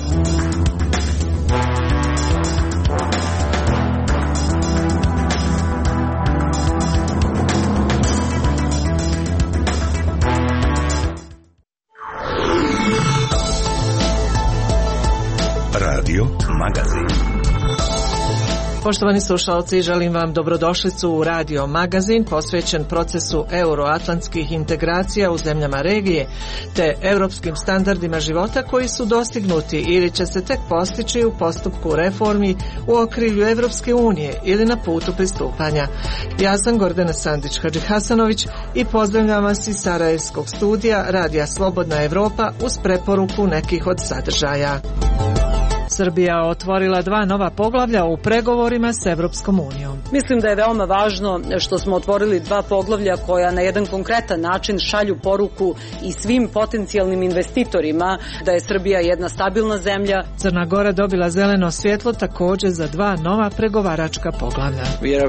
Speaker 10: Radio Magazin.
Speaker 21: Poštovani slušalci, želim vam dobrodošlicu u Radio Magazin posvećen procesu euroatlantskih integracija u zemljama regije te europskim standardima života koji su dostignuti ili će se tek postići u postupku reformi u okrilju Evropske unije ili na putu pristupanja. Ja sam Gordana Sandić-Hadžihasanović i pozdravljam vas iz Sarajevskog studija Radija Slobodna Evropa uz preporuku nekih od sadržaja. Srbija otvorila dva nova poglavlja u pregovorima s Evropskom unijom.
Speaker 2: Mislim da je veoma važno što smo otvorili dva poglavlja koja na jedan konkretan način šalju poruku i svim potencijalnim investitorima da je Srbija jedna stabilna zemlja.
Speaker 21: Crna Gora dobila zeleno svjetlo također za dva nova pregovaračka poglavlja.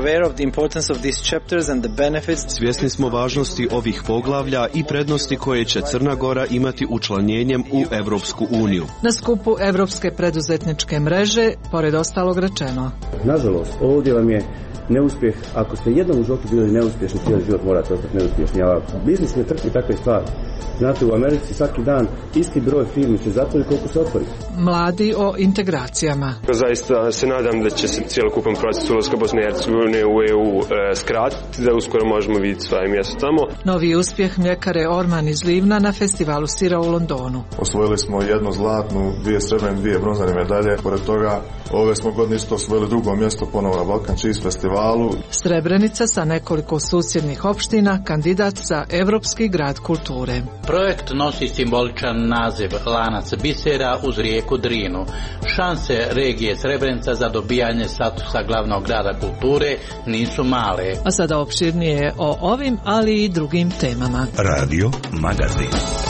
Speaker 9: Svjesni smo važnosti ovih poglavlja i prednosti koje će Crna Gora imati učlanjenjem u Evropsku uniju.
Speaker 21: Na skupu Evropske preduzetničke mreže, pored ostalog rečeno.
Speaker 12: Nažalost, ovdje vam je neuspjeh. Ako ste jednom u životu bili neuspješni, cijeli život morate ostati neuspješni. A biznis ne trpi takve stvari. Znate, u Americi svaki dan isti broj firmi se zatvori koliko se otvori.
Speaker 21: Mladi o integracijama.
Speaker 13: Zaista se nadam da će se cijelokupan proces ulaska Bosne i Hercegovine u E U e, skratiti, da uskoro možemo vidjeti svoje mjesto tamo.
Speaker 21: Novi uspjeh mljekare Orman iz Livna na festivalu sira u Londonu.
Speaker 14: Osvojili smo jednu zlatnu, dvije srebrne, dvije bronzane medalje. Pored toga, ove smo godine isto osvojili drugo mjesto ponovo na Balkan Cheese festivalu.
Speaker 21: Srebrenica sa nekoliko susjednih opština, kandidat za Evropski grad kulture.
Speaker 26: Projekt nosi simboličan naziv Lanac bisera uz rijeku Drinu. Šanse regije Srebrenica za dobijanje statusa glavnog grada kulture nisu male.
Speaker 21: A sada opširnije o ovim, ali i drugim temama.
Speaker 10: Radio Magazin.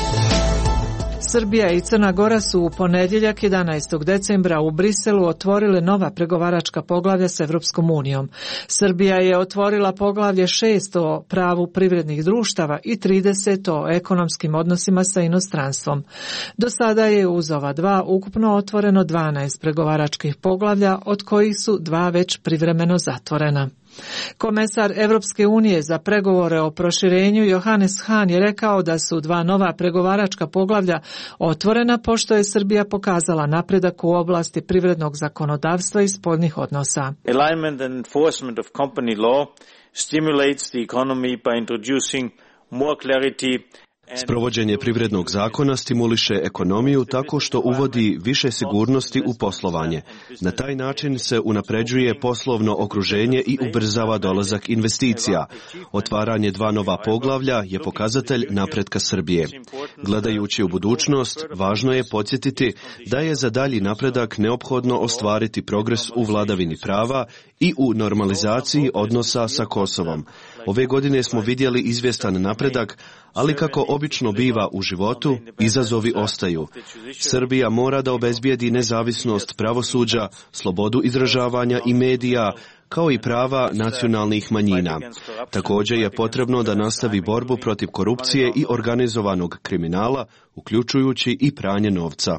Speaker 21: Srbija i Crna Gora su u ponedjeljak jedanaestog decembra u Briselu otvorile nova pregovaračka poglavlja s Evropskom unijom. Srbija je otvorila poglavlje šest o pravu privrednih društava i trideset o ekonomskim odnosima sa inostranstvom. Do sada je uz ova dva ukupno otvoreno dvanaest pregovaračkih poglavlja, od kojih su dva već privremeno zatvorena. Komesar Evropske unije za pregovore o proširenju Johannes Hahn je rekao da su dva nova pregovaračka poglavlja otvorena pošto je Srbija pokazala napredak u oblasti privrednog zakonodavstva i spoljnih odnosa.
Speaker 27: Alignment and enforcement of company law stimulates the economy by introducing more clarity.
Speaker 9: Sprovođenje privrednog zakona stimuliše ekonomiju tako što uvodi više sigurnosti u poslovanje. Na taj način se unapređuje poslovno okruženje i ubrzava dolazak investicija. Otvaranje dva nova poglavlja je pokazatelj napretka Srbije. Gledajući u budućnost, važno je podsjetiti da je za dalji napredak neophodno ostvariti progres u vladavini prava i u normalizaciji odnosa sa Kosovom. Ove godine smo vidjeli izvjestan napredak, ali kako obično biva u životu, izazovi ostaju. Srbija mora da obezbijedi nezavisnost pravosuđa, slobodu izražavanja i medija, kao i prava nacionalnih manjina. Također je potrebno da nastavi borbu protiv korupcije i organizovanog kriminala, uključujući i pranje novca.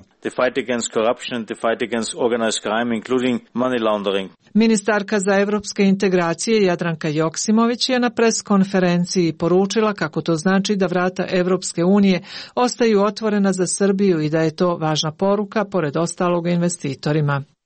Speaker 21: Ministarka za evropske integracije Jadranka Joksimović je na pres konferenciji poručila kako to znači da vrata Evropske unije ostaju otvorena za Srbiju i da je to važna poruka pored ostalog investitorima.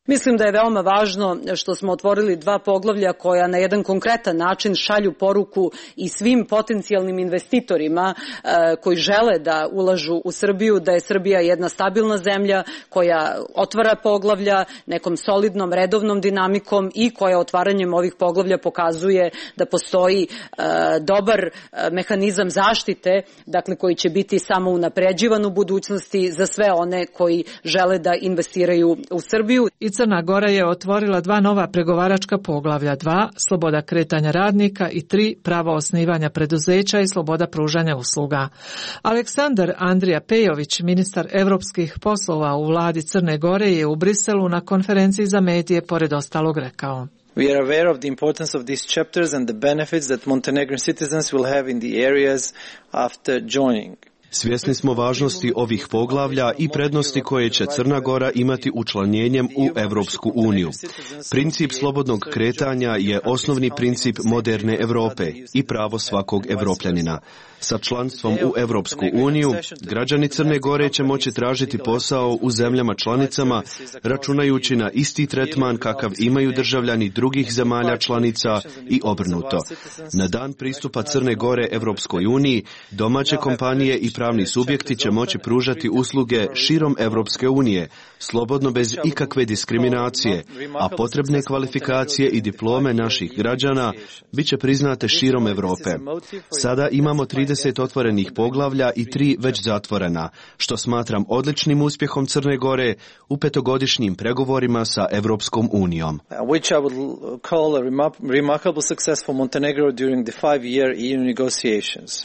Speaker 2: Mislim da je veoma važno što smo otvorili dva poglavlja koja na jedan konkretan način šalju poruku i svim potencijalnim investitorima e, koji žele da ulažu u Srbiju, da je Srbija jedna stabilna zemlja koja otvara poglavlja nekom solidnom, redovnom dinamikom i koja otvaranjem ovih poglavlja pokazuje da postoji e, dobar e, mehanizam zaštite, dakle koji će biti samo unapređivan u budućnosti za sve one koji žele da investiraju u Srbiju.
Speaker 21: I Crna Gora je otvorila dva nova pregovaračka poglavlja, dva, sloboda kretanja radnika i tri, pravo osnivanja preduzeća i sloboda pružanja usluga. Aleksandar Andrija Pejović, ministar evropskih poslova u vladi Crne Gore, je u Briselu na konferenciji za medije pored ostalog rekao:
Speaker 3: We are aware of the importance of these chapters and the benefits that Montenegrin citizens will have in the areas after joining.
Speaker 9: Svjesni smo važnosti ovih poglavlja i prednosti koje će Crna Gora imati učlanjenjem u Evropsku uniju. Princip slobodnog kretanja je osnovni princip moderne Europe i pravo svakog Evropljanina. Sa članstvom u Evropsku uniju, građani Crne Gore će moći tražiti posao u zemljama članicama, računajući na isti tretman kakav imaju državljani drugih zemalja članica i obrnuto. Na dan pristupa Crne Gore Evropskoj uniji, domaće kompanije i pravni subjekti će moći pružati usluge širom Evropske unije, slobodno bez ikakve diskriminacije, a potrebne kvalifikacije i diplome naših građana bit će priznate širom Europe. Sada imamo trideset otvorenih poglavlja i tri već zatvorena, što smatram odličnim uspjehom Crne Gore u petogodišnjim pregovorima sa Evropskom unijom.
Speaker 3: Which I would call a remarkable success for Montenegro during the five-year E U negotiations.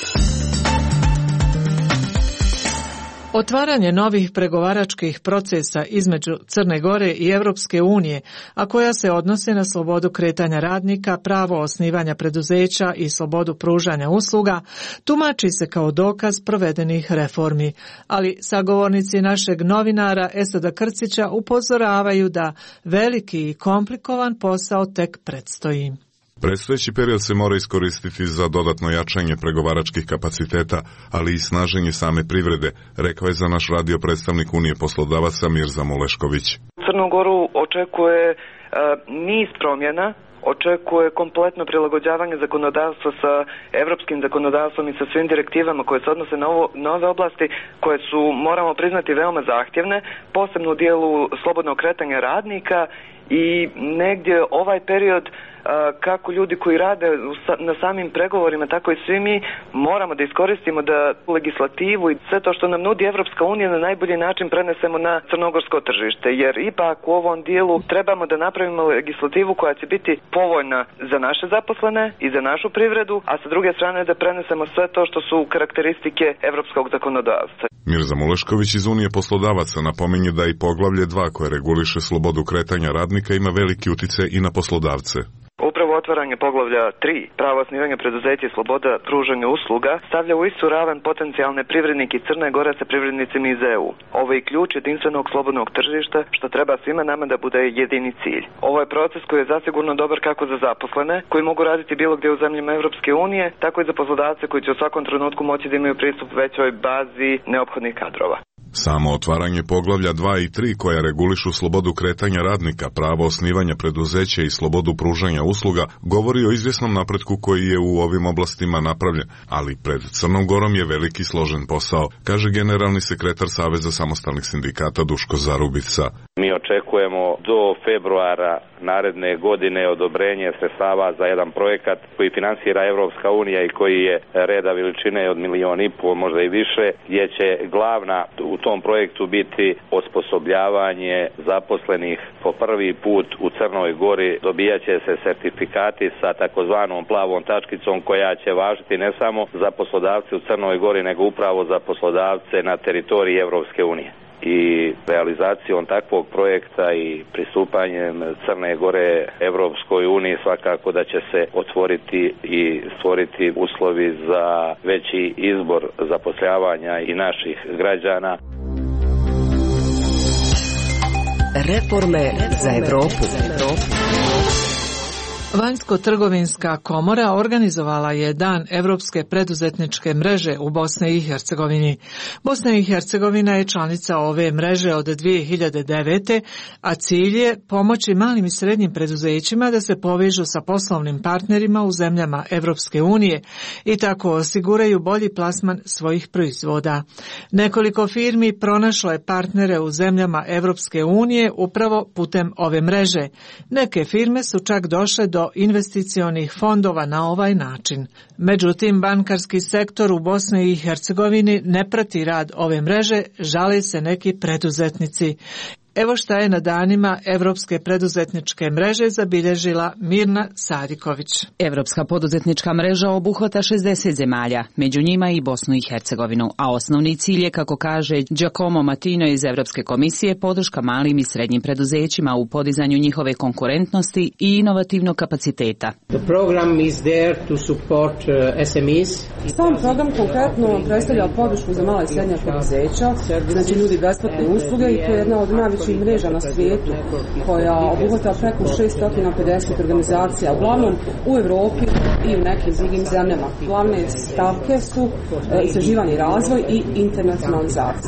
Speaker 21: Otvaranje novih pregovaračkih procesa između Crne Gore i Evropske unije, a koja se odnose na slobodu kretanja radnika, pravo osnivanja preduzeća i slobodu pružanja usluga, tumači se kao dokaz provedenih reformi. Ali sagovornici našeg novinara Esada Krcića upozoravaju da veliki i komplikovan posao tek predstoji.
Speaker 4: Predstojeći period se mora iskoristiti za dodatno jačanje pregovaračkih kapaciteta, ali i snaženje same privrede, rekao je za naš radio predstavnik Unije poslodavaca Mirza Mulešković.
Speaker 11: Crnu Goru očekuje uh, niz promjena, očekuje kompletno prilagođavanje zakonodavstva sa evropskim zakonodavstvom i sa svim direktivama koje se odnose na, ovo, na ove oblasti koje su, moramo priznati, veoma zahtjevne, posebno u dijelu slobodnog kretanja radnika i negdje ovaj period kako ljudi koji rade na samim pregovorima, tako i svi mi moramo da iskoristimo da legislativu i sve to što nam nudi Evropska unija na najbolji način prenesemo na crnogorsko tržište, jer ipak u ovom dijelu trebamo da napravimo legislativu koja će biti povoljna za naše zaposlene i za našu privredu, a sa druge strane da prenesemo sve to što su karakteristike evropskog zakonodavstva.
Speaker 4: Mirza Mulešković iz Unije poslodavaca napominje da i poglavlje dva koje reguliše slobodu kretanja radnika ima veliki utjecaj i na poslodavce.
Speaker 11: Upravo otvaranje poglavlja tri, pravo osnivanja preduzeća i sloboda pružanja usluga, stavlja u istu ravan potencijalne privrednike Crne Gore sa privrednicima iz E U. Ovo je ključ jedinstvenog slobodnog tržišta, što treba svima nama da bude jedini cilj. Ovo je proces koji je zasigurno dobar kako za zaposlene, koji mogu raditi bilo gdje u zemljama Evropske unije, tako i za poslodavce koji će u svakom trenutku moći da imaju pristup većoj bazi neophodnih kadrova.
Speaker 4: Samo otvaranje poglavlja dva i tri koja regulišu slobodu kretanja radnika, pravo osnivanja preduzeća i slobodu pružanja usluga govori o izvjesnom napretku koji je u ovim oblastima napravljen, ali pred Crnom Gorom je veliki složen posao, kaže generalni sekretar Saveza samostalnih sindikata Duško Zarubica.
Speaker 15: Mi očekujemo do februara naredne godine odobrenje sredstava za jedan projekat koji finansira Evropska unija i koji je reda veličine od milion i pol, možda i više, gdje će glavna u tom projektu biti osposobljavanje zaposlenih po prvi put u Crnoj Gori. Dobijat će se sertifikati sa takozvanom plavom tačkicom koja će važiti ne samo za poslodavce u Crnoj Gori, nego upravo za poslodavce na teritoriji Evropske unije. I realizacijom takvog projekta i pristupanjem Crne Gore Evropskoj uniji svakako da će se otvoriti i stvoriti uslovi za veći izbor zapošljavanja i naših građana.
Speaker 16: Reforme za Evropu.
Speaker 21: Vanjsko-trgovinska komora organizovala je Dan Evropske preduzetničke mreže u Bosni i Hercegovini. Bosna i Hercegovina je članica ove mreže od dvije hiljade devete. a cilj je pomoći malim i srednjim preduzećima da se povežu sa poslovnim partnerima u zemljama Evropske unije i tako osiguraju bolji plasman svojih proizvoda. Nekoliko firmi pronašlo je partnere u zemljama Evropske unije upravo putem ove mreže. Neke firme su čak došle do investicionih fondova na ovaj način. Međutim, bankarski sektor u Bosni i Hercegovini ne prati rad ove mreže, žale se neki preduzetnici. Evo šta je na danima Evropske preduzetničke mreže zabilježila Mirna Sadiković.
Speaker 16: Evropska poduzetnička mreža obuhvata šezdeset zemalja, među njima i Bosnu i Hercegovinu, a osnovni cilj je, kako kaže Giacomo Matino iz Evropske komisije, podrška malim i srednjim preduzećima u podizanju njihove konkurentnosti i inovativnog kapaciteta.
Speaker 17: The program is there to support uh, S M Es.
Speaker 18: Sam program konkretno predstavlja podršku za mala i srednja preduzeća, znači nudi besplatne usluge i to je jedna od najvećih mreža na svijetu koja obuhvata preko šesto pedeset organizacija, uglavnom u Europi i u nekim drugim zemljama. Glavne stavke su istraživanje i razvoj i internacionalizacija.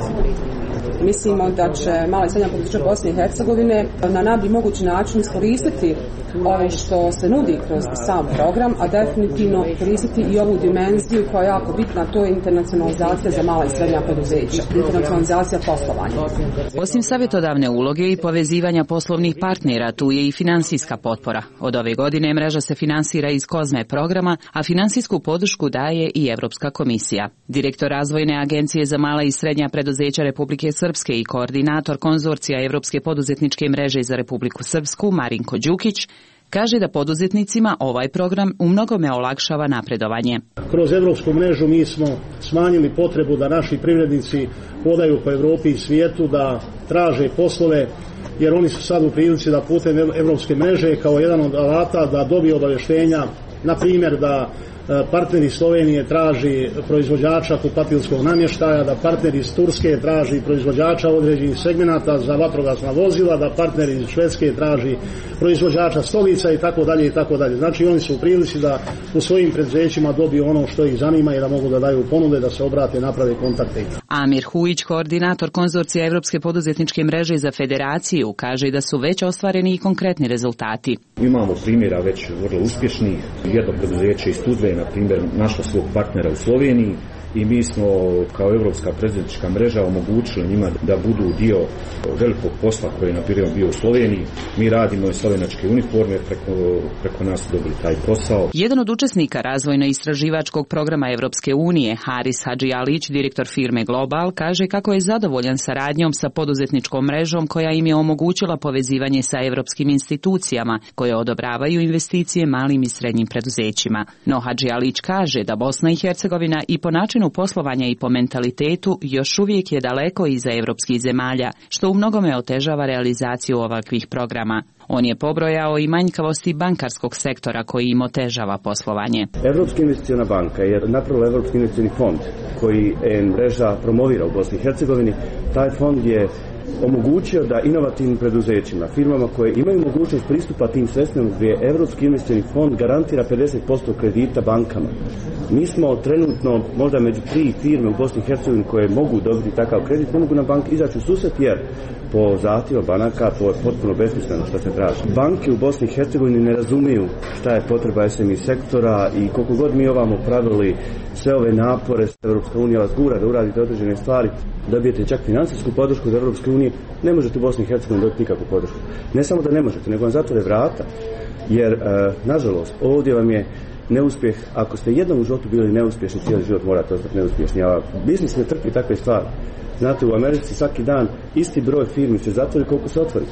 Speaker 18: Mislimo da će mala i srednja poduzeća Bosne i Hercegovine na najbolji mogući način iskoristiti ovo što se nudi kroz sam program, a definitivno koristiti i ovu dimenziju koja je jako bitna, to je internacionalizacija za mala i srednja preduzeća, internacionalizacija poslovanja.
Speaker 16: Osim savjetodavne uloge i povezivanja poslovnih partnera, tu je i finansijska potpora. Od ove godine mreža se finansira iz Kozme programa, a finansijsku podršku daje i Evropska komisija. Direktor Razvojne agencije za mala i srednja preduzeća Republike Srpske i koordinator konzorcija Evropske poduzetničke mreže za Republiku Srpsku, Marinko Đukić, kaže da poduzetnicima ovaj program u mnogome olakšava napredovanje.
Speaker 19: Kroz Evropsku mrežu mi smo smanjili potrebu da naši privrednici hodaju po Evropi i svijetu, da traže poslove, jer oni su sad u prilici da putem Evropske mreže kao jedan od alata da dobiju obavještenja, na primjer da partner iz Slovenije traži proizvođača kupatilskog namještaja, da partner iz Turske traži proizvođača određenih segmenata za vatrogasna vozila, da partner iz Švedske traži proizvođača stolica i tako dalje i tako dalje. Znači oni su u prilici da u svojim preduzećima dobiju ono što ih zanima i da mogu da daju ponude, da se obrate, naprave kontakte.
Speaker 16: Amir Hujić, koordinator konzorcija Evropske poduzetničke mreže za federaciju, kaže da su već ostvareni i konkretni rezultati.
Speaker 22: Imamo primjera već vrlo uspješnih. Jedno preduzeće iz Tudve, na primjer, našlo svog partnera u Sloveniji i mi smo kao Evropska preduzetnička mreža omogućili njima da budu dio velikog posla koji je na primjer bio u Sloveniji. Mi radimo i slovenačke uniforme, preko, preko nas su dobili taj posao.
Speaker 16: Jedan od učesnika razvojno-istraživačkog programa Evropske unije, Haris Hadžialić, direktor firme Global, kaže kako je zadovoljan saradnjom sa poduzetničkom mrežom koja im je omogućila povezivanje sa evropskim institucijama koje odobravaju investicije malim i srednjim preduzećima. No Hadžialić kaže da Bosna i Hercegovina i po načinu poslovanja i po mentalitetu još uvijek je daleko iza evropskih zemalja, što u mnogome otežava realizaciju ovakvih programa. On je pobrojao i manjkavosti bankarskog sektora koji im otežava poslovanje.
Speaker 12: Evropska investiciona banka je napravila Evropski investicioni fond koji mreža promovira u Bosni i Hercegovini. Taj fond je omogućio da inovativnim preduzećima, firmama koje imaju mogućnost pristupa tim sredstvima, gdje Evropski investicioni fond garantira pedeset posto kredita bankama. Mi smo trenutno možda među tri firme u Bosni i Hercegovini koje mogu dobiti takav kredit, ne mogu na bank izaći u susret jer po zahtjevu banaka to je potpuno besmisleno što se traži. Banke u Bosni i Hercegovini ne razumiju šta je potreba S M I sektora i koliko god mi ovamo pravili sve ove napore, Evropska unija vas gura da uradite određene stvari, dobijete čak financijsku podršku od Evropske unije, ne možete u Bosni i Hercegovini dobiti nikakvu podršku. Ne samo da ne možete, nego vam zatvore vrata, jer e, nažalost ovdje vam je neuspjeh, ako ste jednom u životu bili neuspješni, cijeli život morate ostati neuspješni, a biznis ne trpi takve stvari. Znate, u Americi svaki dan isti broj firmi se zatvori koliko se otvori.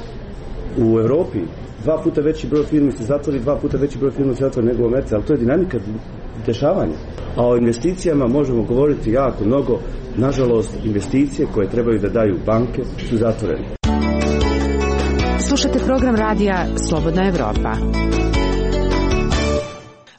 Speaker 12: U Europi dva puta veći broj firmi se zatvori, dva puta veći broj firmi se otvori nego u Americi, ali to je dinamika dešavanja. A o investicijama možemo govoriti jako mnogo. Nažalost, investicije koje trebaju da daju banke su zatvorene.
Speaker 23: Slušate program radija Slobodna Evropa.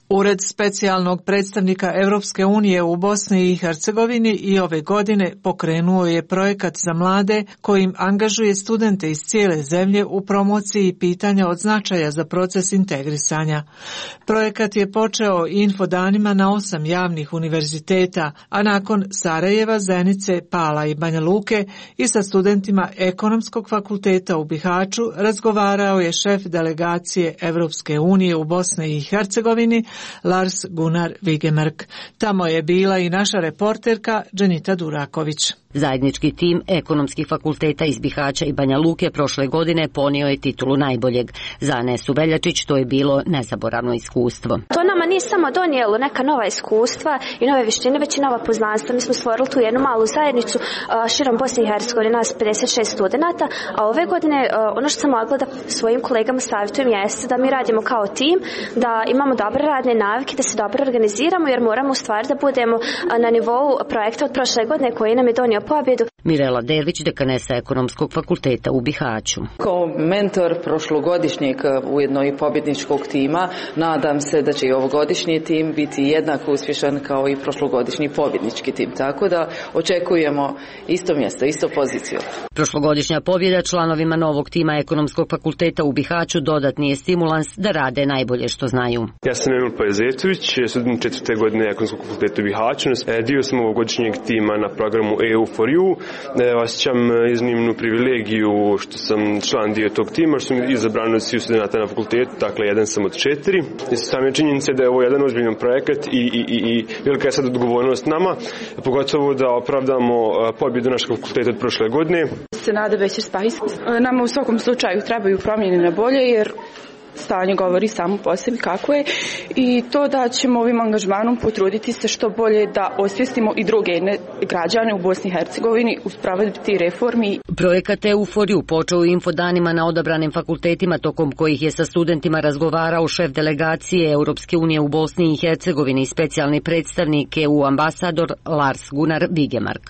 Speaker 21: Ured specijalnog predstavnika Europske unije u Bosni i Hercegovini i ove godine pokrenuo je projekat za mlade kojim angažuje studente iz cijele zemlje u promociji pitanja od značaja za proces integrisanja. Projekat je počeo infodanima na osam javnih univerziteta, a nakon Sarajeva, Zenice, Pala i Banja Luke i sa studentima Ekonomskog fakulteta u Bihaću razgovarao je šef delegacije Europske unije u Bosni i Hercegovini Lars Gunnar Vigemark. Tamo je bila i naša reporterka Dženita Duraković.
Speaker 5: Zajednički tim ekonomskih fakulteta iz Bihaća i Banja Luke prošle godine ponio je titulu najboljeg. Za Anesu Veljačić to je bilo nezaboravno iskustvo.
Speaker 6: To nama nije samo donijelo neka nova iskustva i nove vještine, već i nova poznanstva. Mi smo stvorili tu jednu malu zajednicu širom Bosne i Hercegovine, nas pedeset šest studenata, a ove godine ono što sam mogla da svojim kolegama savjetujem jeste da mi radimo kao tim, da imamo dobre radne navike, da se dobro organiziramo, jer moramo u stvari da budemo na nivou projekta od prošle godine koji nam je donio pobjedu.
Speaker 5: Mirela Dervić, dekanesa Ekonomskog fakulteta u Bihaću.
Speaker 8: Kao mentor prošlogodišnjeg ujedno i pobjedničkog tima, nadam se da će i ovogodišnji tim biti jednako uspješan kao i prošlogodišnji pobjednički tim. Tako da očekujemo isto mjesto, isto poziciju.
Speaker 5: Prošlogodišnja pobjeda članovima novog tima Ekonomskog fakulteta u Bihaću dodatni je stimulans da rade najbolje što znaju.
Speaker 13: Ja sam Emil Pajezetović, student četvrte godine Ekonomskog fakulteta u Bihaću. Dio sam ovogodišnjeg tima na programu E U for You. Osjećam iznimnu privilegiju što sam član dio tog tima, što sam izabran od svih studenta na fakultetu, dakle jedan sam od četiri. Same činjenice da je ovo jedan ozbiljan projekat i, i, i, i velika je sad odgovornost nama, pogotovo da opravdamo pobjedu našeg fakulteta od prošle godine.
Speaker 20: Se nada veće spajs. Nama u svakom slučaju trebaju promjene na bolje, jer stanje govori samo po sebi kako je, i to da ćemo ovim angažmanom potruditi se što bolje da osvijestimo i druge građane u Bosni i Hercegovini u sprovedbi reformi.
Speaker 5: Projekat E U for You počeo u infodanima na odabranim fakultetima, tokom kojih je sa studentima razgovarao šef delegacije Europske unije u Bosni i Hercegovini i specijalni predstavnik E U ambasador Lars Gunnar Vigemark.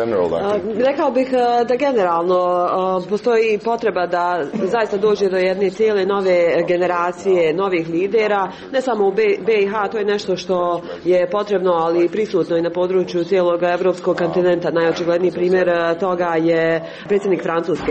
Speaker 23: Rekao bih da generalno postoji potreba da zaista dođe do jedne cijele nove generacije novih lidera, ne samo u B i H, to je nešto što je potrebno, ali i prisutno i na području cijelog evropskog kontinenta. Najočigledniji primjer toga je predsjednik Francuske.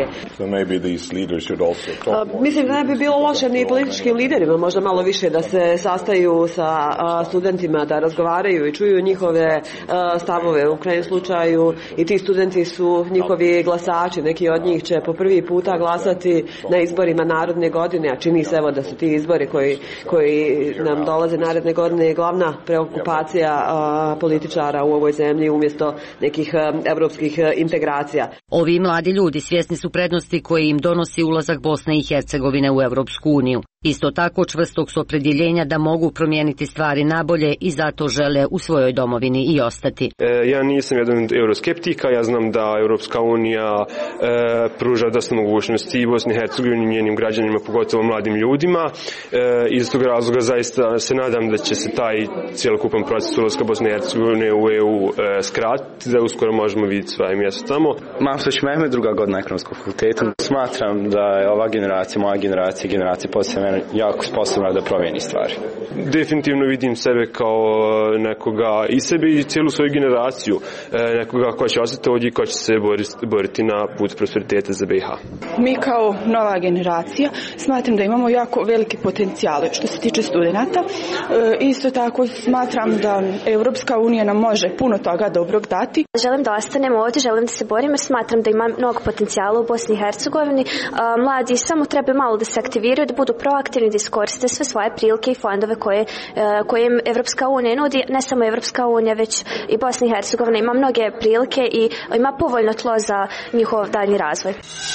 Speaker 23: Mislim da ne bi bilo loše ni političkim liderima možda malo više da se sastaju sa studentima, da razgovaraju i čuju njihove stavove. U krajnjem slučaju i ti studenti su njihovi glasači, neki od njih će po prvi puta glasati na izborima narodne godine, a čini se evo da su ti izbori koji, koji nam dolaze naredne godine glavna preokupacija a, političara u ovoj zemlji umjesto nekih evropskih integracija.
Speaker 5: Ovi mladi ljudi svjesni su prednosti koje im donosi ulazak Bosne i Hercegovine u Evropsku uniju. Isto tako čvrstog su opredjeljenja da mogu promijeniti stvari nabolje i zato žele u svojoj domovini i ostati.
Speaker 13: E, ja nisam jedan od euroskeptika, ja znam da Europska unija e, pruža dosta mogućnosti i Bosni i Hercegovini i njenim građanima, pogotovo mladim ljudima. E, iz tog razloga zaista se nadam da će se taj cjelokupan proces ulaska Bosne i Hercegovine u E U e, skratiti, da uskoro možemo vidjeti svoje mjesto tamo.
Speaker 24: Mahsuć Mehmed, druga godina Ekonomskog fakulteta. Smatram da je ova generacija, moja generacija, generacija poslije mene jako sposobna da promijeni stvari.
Speaker 13: Definitivno vidim sebe kao nekoga i sebe i cijelu svoju generaciju, nekoga ko će ostati ovdje i ko će se boriti na put prosperiteta za B i H.
Speaker 20: Mi kao nova generacija smatram da imamo jako velike potencijale što se tiče studenata. Isto tako smatram da Europska unija nam može puno toga dobrog dati.
Speaker 6: Želim da ostanemo ovdje, želim da se borim jer smatram da ima mnogo potencijala u Bosni i Hercegovini. Mladi samo treba malo da se aktiviraju, da budu proaktivni, da iskoriste sve svoje prilike i fondove koje, koje im Evropska unija nudi. Ne samo Evropska unija, već i Bosna i Hercegovina ima mnoge prilike i ima povoljno tlo za njihov daljnji razvoj.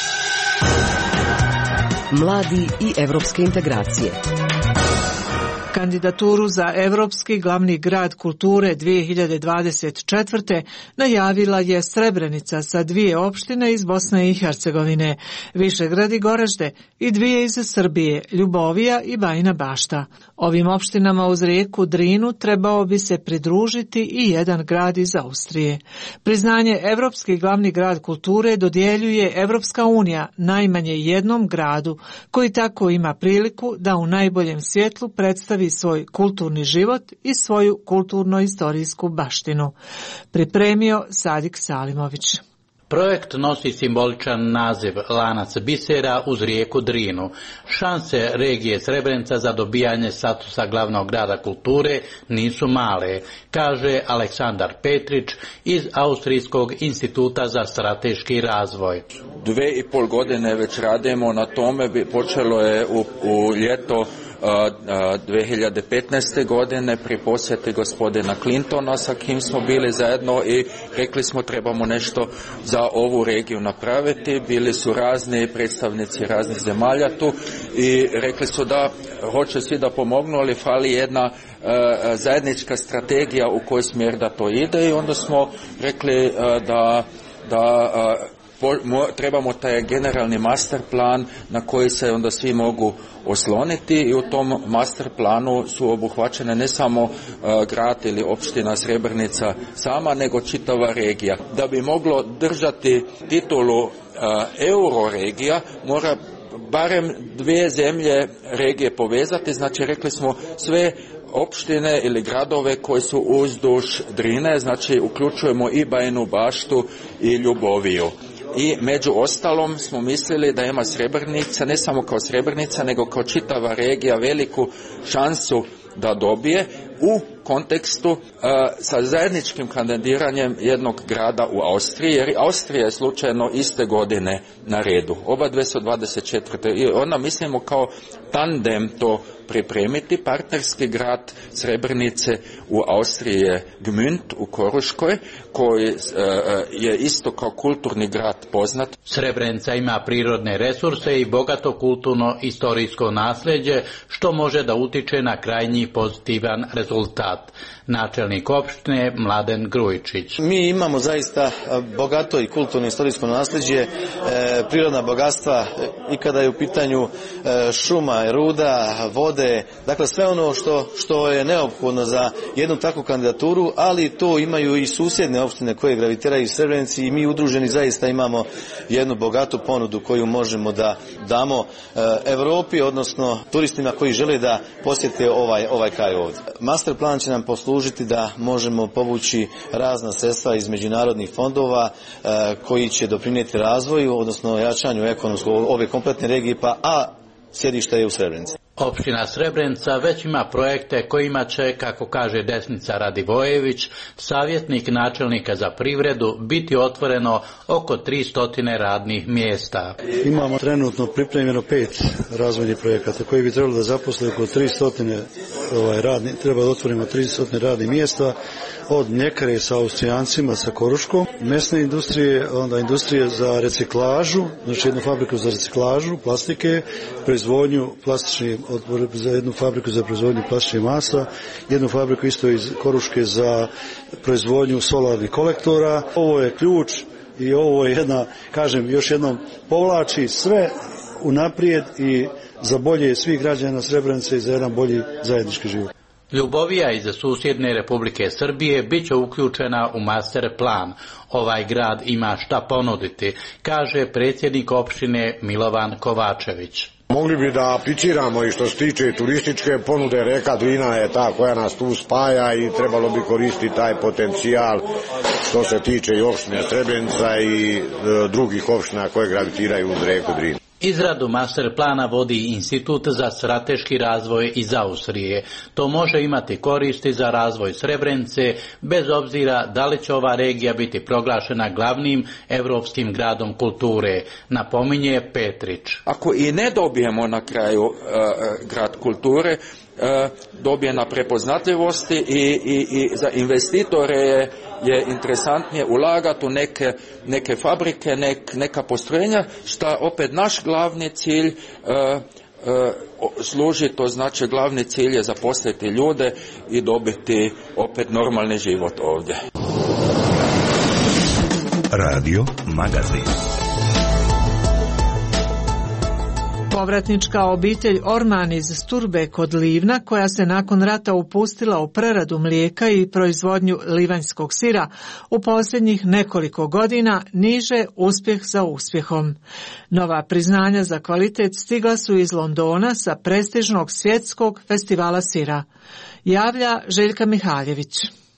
Speaker 25: Mladi i evropske integracije.
Speaker 21: Kandidaturu za Evropski glavni grad kulture dvije hiljade dvadeset četvrte. najavila je Srebrenica sa dvije opštine iz Bosne i Hercegovine, Višegrad i Goražde, i dvije iz Srbije, Ljubovija i Bajina Bašta. Ovim opštinama uz rijeku Drinu trebao bi se pridružiti i jedan grad iz Austrije. Priznanje Evropski glavni grad kulture dodjeljuje Evropska unija najmanje jednom gradu koji tako ima priliku da u najboljem svjetlu predstavi svoj kulturni život i svoju kulturno-istorijsku baštinu. Pripremio Sadik Salimović.
Speaker 1: Projekt nosi simboličan naziv Lanac bisera uz rijeku Drinu. Šanse regije Srebrenica za dobijanje statusa glavnog grada kulture nisu male, kaže Aleksandar Petrić iz Austrijskog instituta za strateški razvoj.
Speaker 2: Dve i pol godine već radimo na tome, počelo je u, u ljeto dve hiljade petnaeste. godine pri posjeti gospodina Clintona sa kim smo bili zajedno i rekli smo trebamo nešto za ovu regiju napraviti. Bili su razni predstavnici raznih zemalja tu i rekli su da hoće svi da pomognu, ali fali jedna uh, zajednička strategija u koji smjer da to ide i onda smo rekli uh, da, da uh, trebamo taj generalni master plan na koji se onda svi mogu osloniti i u tom master planu su obuhvaćene ne samo uh, grad ili opština Srebrenica sama, nego čitava regija. Da bi moglo držati titulu uh, euroregija, mora barem dvije zemlje regije povezati, znači rekli smo sve opštine ili gradove koji su uzduž Drine, znači uključujemo i Bajinu Baštu i Ljuboviju. I među ostalom smo mislili da ima Srebrenica, ne samo kao Srebrenica, nego kao čitava regija veliku šansu da dobije u kontekstu uh, sa zajedničkim kandidiranjem jednog grada u Austriji, jer Austrija je slučajno iste godine na redu. Oba dve su dvadeset četvrte. I onda mislimo kao tandem to pripremiti. Partnerski grad Srebrenice u Austriji je Gmünd u Koruškoj, koji uh, je isto kao kulturni grad poznat.
Speaker 1: Srebrenica ima prirodne resurse i bogato kulturno-istorijsko nasljeđe, što može da utiče na krajnji pozitivan rezultat. Načelnik opštine Mladen Grujičić.
Speaker 3: Mi imamo zaista bogato i kulturno istorijsko nasljeđe, e, prirodna bogatstva i kada je u pitanju e, šuma, ruda, vode, dakle sve ono što, što je neophodno za jednu takvu kandidaturu, ali to imaju i susjedne opštine koje gravitiraju Srebrenici i mi udruženi zaista imamo jednu bogatu ponudu koju možemo da damo e, Evropi, odnosno turistima koji žele da posjete ovaj, ovaj kraj ovdje. Master plan će nam poslužiti da možemo povući razna sredstva iz međunarodnih fondova e, koji će doprinijeti razvoju, odnosno jačanju ekonomskog ove kompletne regije, pa a sjedište je u Srebrenici.
Speaker 1: Opština Srebrenica već ima projekte kojima će, kako kaže Desnica Radivojević, savjetnik načelnika za privredu, biti otvoreno oko tristo radnih mjesta.
Speaker 7: Imamo trenutno pripremljeno pet razvojnih projekata koji bi trebalo da zaposle oko tristo ovaj, radni, treba da otvorimo tristo radnih mjesta, od mljekare sa Austrijancima, sa Koruškom, mesne industrije, onda industrije za reciklažu, znači jednu fabriku za reciklažu plastike, proizvodnju plastičnih, za jednu fabriku za proizvodnju plastičnih masa, jednu fabriku isto iz Koruške za proizvodnju solarnih kolektora. Ovo je ključ i ovo je jedna, kažem, još jednom povlači sve unaprijed i za bolje svih građana Srebrenice i za jedan bolji zajednički život.
Speaker 1: Ljubovija iz susjedne Republike Srbije bit će uključena u master plan. Ovaj grad ima šta ponuditi, kaže predsjednik opštine Milovan Kovačević.
Speaker 10: Mogli bi da apliciramo i što se tiče turističke ponude, reka Drina je ta koja nas tu spaja i trebalo bi koristiti taj potencijal što se tiče i opštine Srebrenica i e, drugih opština koje gravitiraju uz reku Drinu.
Speaker 1: Izradu master plana vodi Institut za strateški razvoj iz Austrije. To može imati koristi za razvoj Srebrenice, bez obzira da li će ova regija biti proglašena glavnim evropskim gradom kulture, napominje Petrić.
Speaker 2: Ako i ne dobijemo na kraju uh, grad kulture, uh, dobije na prepoznatljivosti i, i, i za investitore je, je interesantnije ulagati u neke, neke fabrike, nek, neka postrojenja, što opet naš glavni cilj uh, uh, služi, to znači glavni cilj je zaposliti ljude i dobiti opet normalni život ovdje.
Speaker 14: Radio Magazin.
Speaker 21: Povratnička obitelj Orman iz Sturbe kod Livna, koja se nakon rata upustila u preradu mlijeka i proizvodnju livanjskog sira, u posljednjih nekoliko godina niže uspjeh za uspjehom. Nova priznanja za kvalitet stigla su iz Londona sa prestižnog svjetskog festivala sira. Javlja Željka Mihaljević.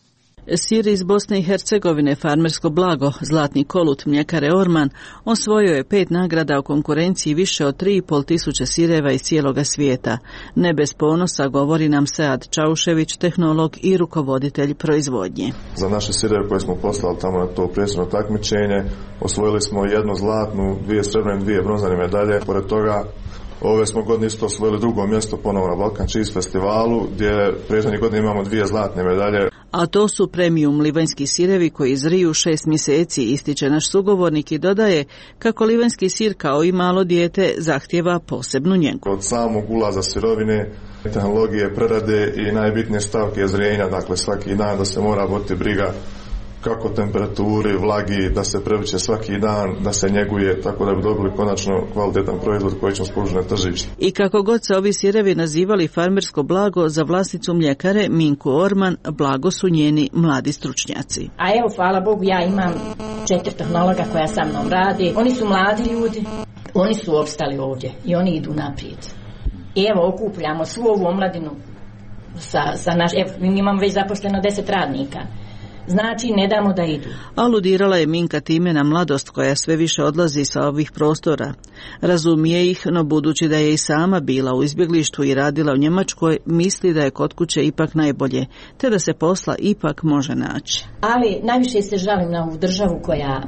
Speaker 4: Sir iz Bosne i Hercegovine, farmersko blago, zlatni kolut mljekare Orman, osvojio je pet nagrada u konkurenciji više od tri i pol tisuće sireva iz cijeloga svijeta. Ne bez ponosa, govori nam Sead Čaušević, tehnolog i rukovoditelj proizvodnje.
Speaker 9: Za naše sireve koje smo poslali tamo na to presudno takmičenje, osvojili smo jednu zlatnu, dvije srebrne, dvije bronzane medalje. Pored toga, ove smo godine isto osvojili drugo mjesto ponovo na Balkan Cheese festivalu, gdje prethodne godine imamo dvije zlatne medalje.
Speaker 4: A to su premium livanjski sirevi koji zriju šest mjeseci, ističe naš sugovornik i dodaje kako livanjski sir kao i malo dijete zahtjeva posebnu njegu.
Speaker 9: Od samog ulaza sirovine, tehnologije, prerade i najbitnije stavke zrenja, dakle svaki dan da se mora voditi briga kako temperaturi, vlagi, da se prevrće svaki dan, da se njeguje, tako da bi dobili konačno kvalitetan proizvod koji ćemo spružiti na tržište.
Speaker 4: I kako god se ovi sirevi nazivali farmersko blago, za vlasnicu mljekare Minku Orman blago su njeni mladi stručnjaci.
Speaker 11: A evo, hvala Bogu, ja imam četiri tehnologa koja sa mnom radi. Oni su mladi ljudi, oni su opstali ovdje i oni idu naprijed. I evo, okupljamo svu ovu omladinu sa, sa naš, evo, mi imamo već zaposleno deset radnika. Znači, ne damo da idu.
Speaker 4: Aludirala je Minka time na mladost koja sve više odlazi sa ovih prostora. Razumije ih, no budući da je i sama bila u izbjeglištvu i radila u Njemačkoj, misli da je kod kuće ipak najbolje, te da se posla ipak može naći.
Speaker 11: Ali najviše se žalim na ovu državu koja,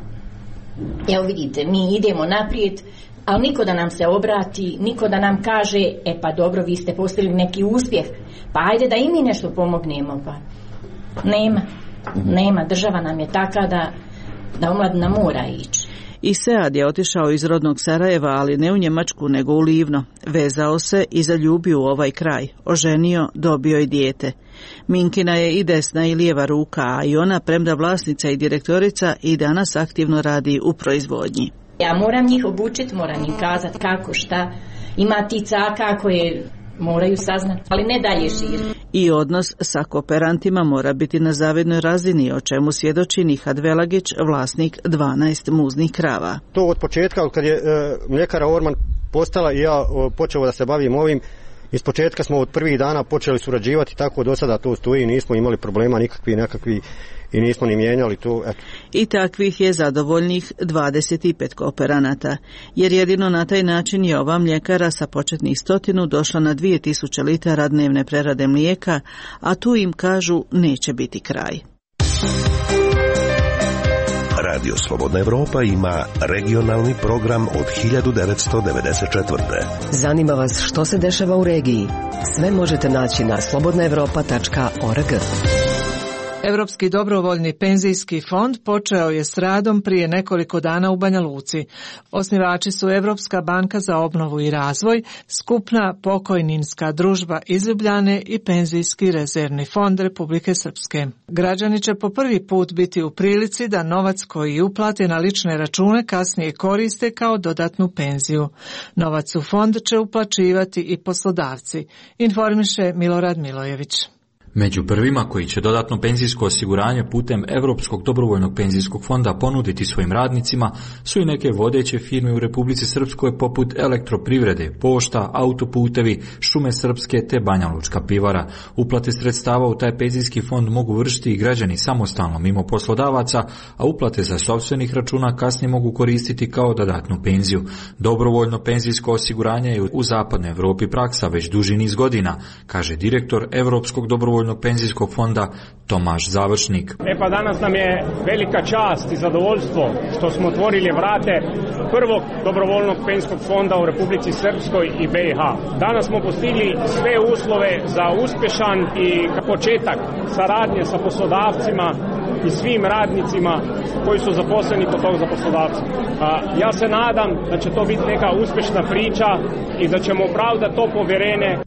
Speaker 11: evo vidite, mi idemo naprijed, ali niko da nam se obrati, niko da nam kaže, e pa dobro, vi ste postigli neki uspjeh, pa ajde da i mi nešto pomognemo, pa nema. Nema, država nam je taka da, da omladina mora ići.
Speaker 4: I Sead je otišao iz rodnog Sarajeva, ali ne u Njemačku, nego u Livno. Vezao se i zaljubio u ovaj kraj. Oženio, dobio i dijete. Minkina je i desna i lijeva ruka, a i ona, premda vlasnica i direktorica, i danas aktivno radi u proizvodnji.
Speaker 11: Ja moram njih obučiti, moram im kazati kako, šta. Ima ti caka koje moraju saznati, ali ne dalje širiti.
Speaker 4: I odnos sa kooperantima mora biti na zavidnoj razini, o čemu svjedoči Nihad Velagić, vlasnik dvanaest muznih krava.
Speaker 14: To od početka, kad je e, mljekara Orman postala i ja o, počeo da se bavim ovim, iz početka smo od prvih dana počeli surađivati, tako do sada to stoji, nismo imali problema nikakvi, nekakvi i nismo ni mijenjali to. Eto.
Speaker 4: I takvih je zadovoljnih dvadeset pet kooperanata, jer jedino na taj način je ova mljekara sa početnih stotinu došla na dvije tisuće litara dnevne prerade mlijeka, a tu im kažu neće biti kraj.
Speaker 15: Radio Slobodna Evropa ima regionalni program od hiljadu devetsto devedeset četvrte.
Speaker 25: Zanima vas što se dešava u regiji? Sve možete naći na slobodna evropa tačka org.
Speaker 21: Europski dobrovoljni penzijski fond počeo je s radom prije nekoliko dana u Banja Luci. Osnivači su Europska banka za obnovu i razvoj, skupna pokojninska družba iz Ljubljane i Penzijski rezervni fond Republike Srpske. Građani će po prvi put biti u prilici da novac koji uplate na lične račune kasnije koriste kao dodatnu penziju. Novac u fond će uplaćivati i poslodavci, informiše Milorad Milojević.
Speaker 26: Među prvima koji će dodatno penzijsko osiguranje putem Europskog dobrovoljnog penzijskog fonda ponuditi svojim radnicima su i neke vodeće firme u Republici Srpskoj poput Elektroprivrede, Pošta, Autoputevi, Šume Srpske te Banja Lučka pivara. Uplate sredstava u taj penzijski fond mogu vršiti i građani samostalno mimo poslodavaca, a uplate za sopstvenih računa kasnije mogu koristiti kao dodatnu penziju. Dobrovoljno penzijsko osiguranje je u zapadnoj Europi praksa već duži niz godina, kaže direktor Europskog dobrovoljnog penzijskog fonda Tomaš Završnik.
Speaker 27: E pa danas nam je velika čast i zadovoljstvo što smo otvorili vrate prvog dobrovoljnog penzijskog fonda u Republici Srpskoj i B i H. Danas smo postigli sve uslove za uspješan i početak saradnje sa poslodavcima i svim radnicima koji su zaposleni kod tog za poslodavca. Ja se nadam da će to biti neka uspješna priča i da ćemo opravdati to povjerenje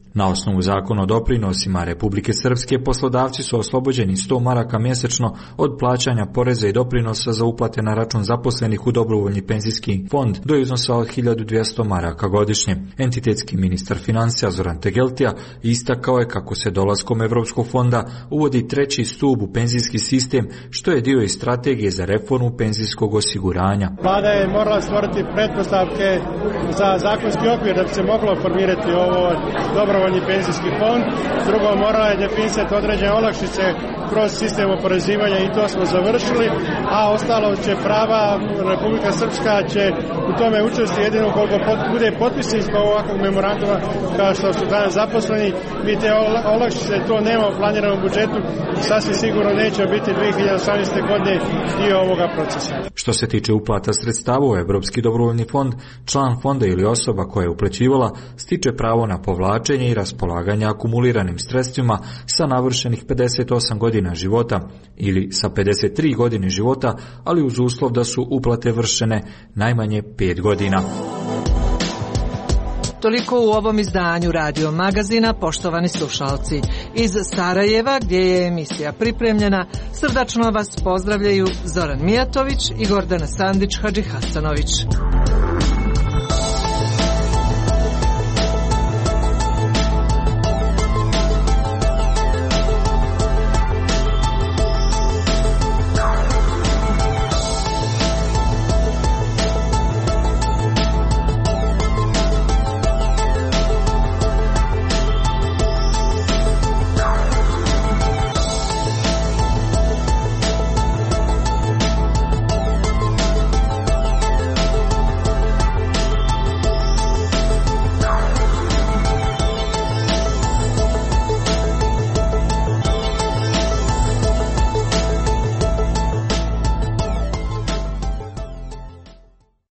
Speaker 26: Na osnovu zakona o doprinosima Republike Srpske poslodavci su oslobođeni sto maraka mjesečno od plaćanja poreza i doprinosa za uplate na račun zaposlenih u dobrovoljni penzijski fond do iznosa od hiljadu dvjesto maraka godišnje. Entitetski ministar financija Zoran Tegeltija istakao je kako se dolaskom Evropskog fonda uvodi treći stup u penzijski sistem, što je dio i strategije za reformu penzijskog osiguranja.
Speaker 8: Vlada je morala stvoriti pretpostavke za zakonski okvir da bi se moglo formirati ovo dobrovoljni penzijski fond. Drugo, morala je definisati određene olakšice kroz sistem oporezivanja i to smo završili, a ostalo će prava, Republika Srpska će u tome učestvovati jedino koliko pot, bude potpisništvo ovakvog memoranduma kao što su danas zaposleni. Mi te olakšice, to nema u planiranom budžetu, sasvim sigurno neće biti dvije hiljade osamnaeste. godine dio ovoga procesa.
Speaker 26: Što se tiče uplata sredstava u Evropski dobrovoljni fond, član fonda ili osoba koja je uplaćivala stiče pravo na povlačenje i raspolaganje akumuliranim sredstvima sa navršenih pedeset osam godina života ili sa pedeset tri godine života, ali uz uslov da su uplate vršene najmanje pet godina.
Speaker 21: Toliko u ovom izdanju Radio Magazina, poštovani slušalci. Iz Sarajeva, gdje je emisija pripremljena, srdačno vas pozdravljaju Zoran Mijatović i Gordana Sandić Hadžihasanović.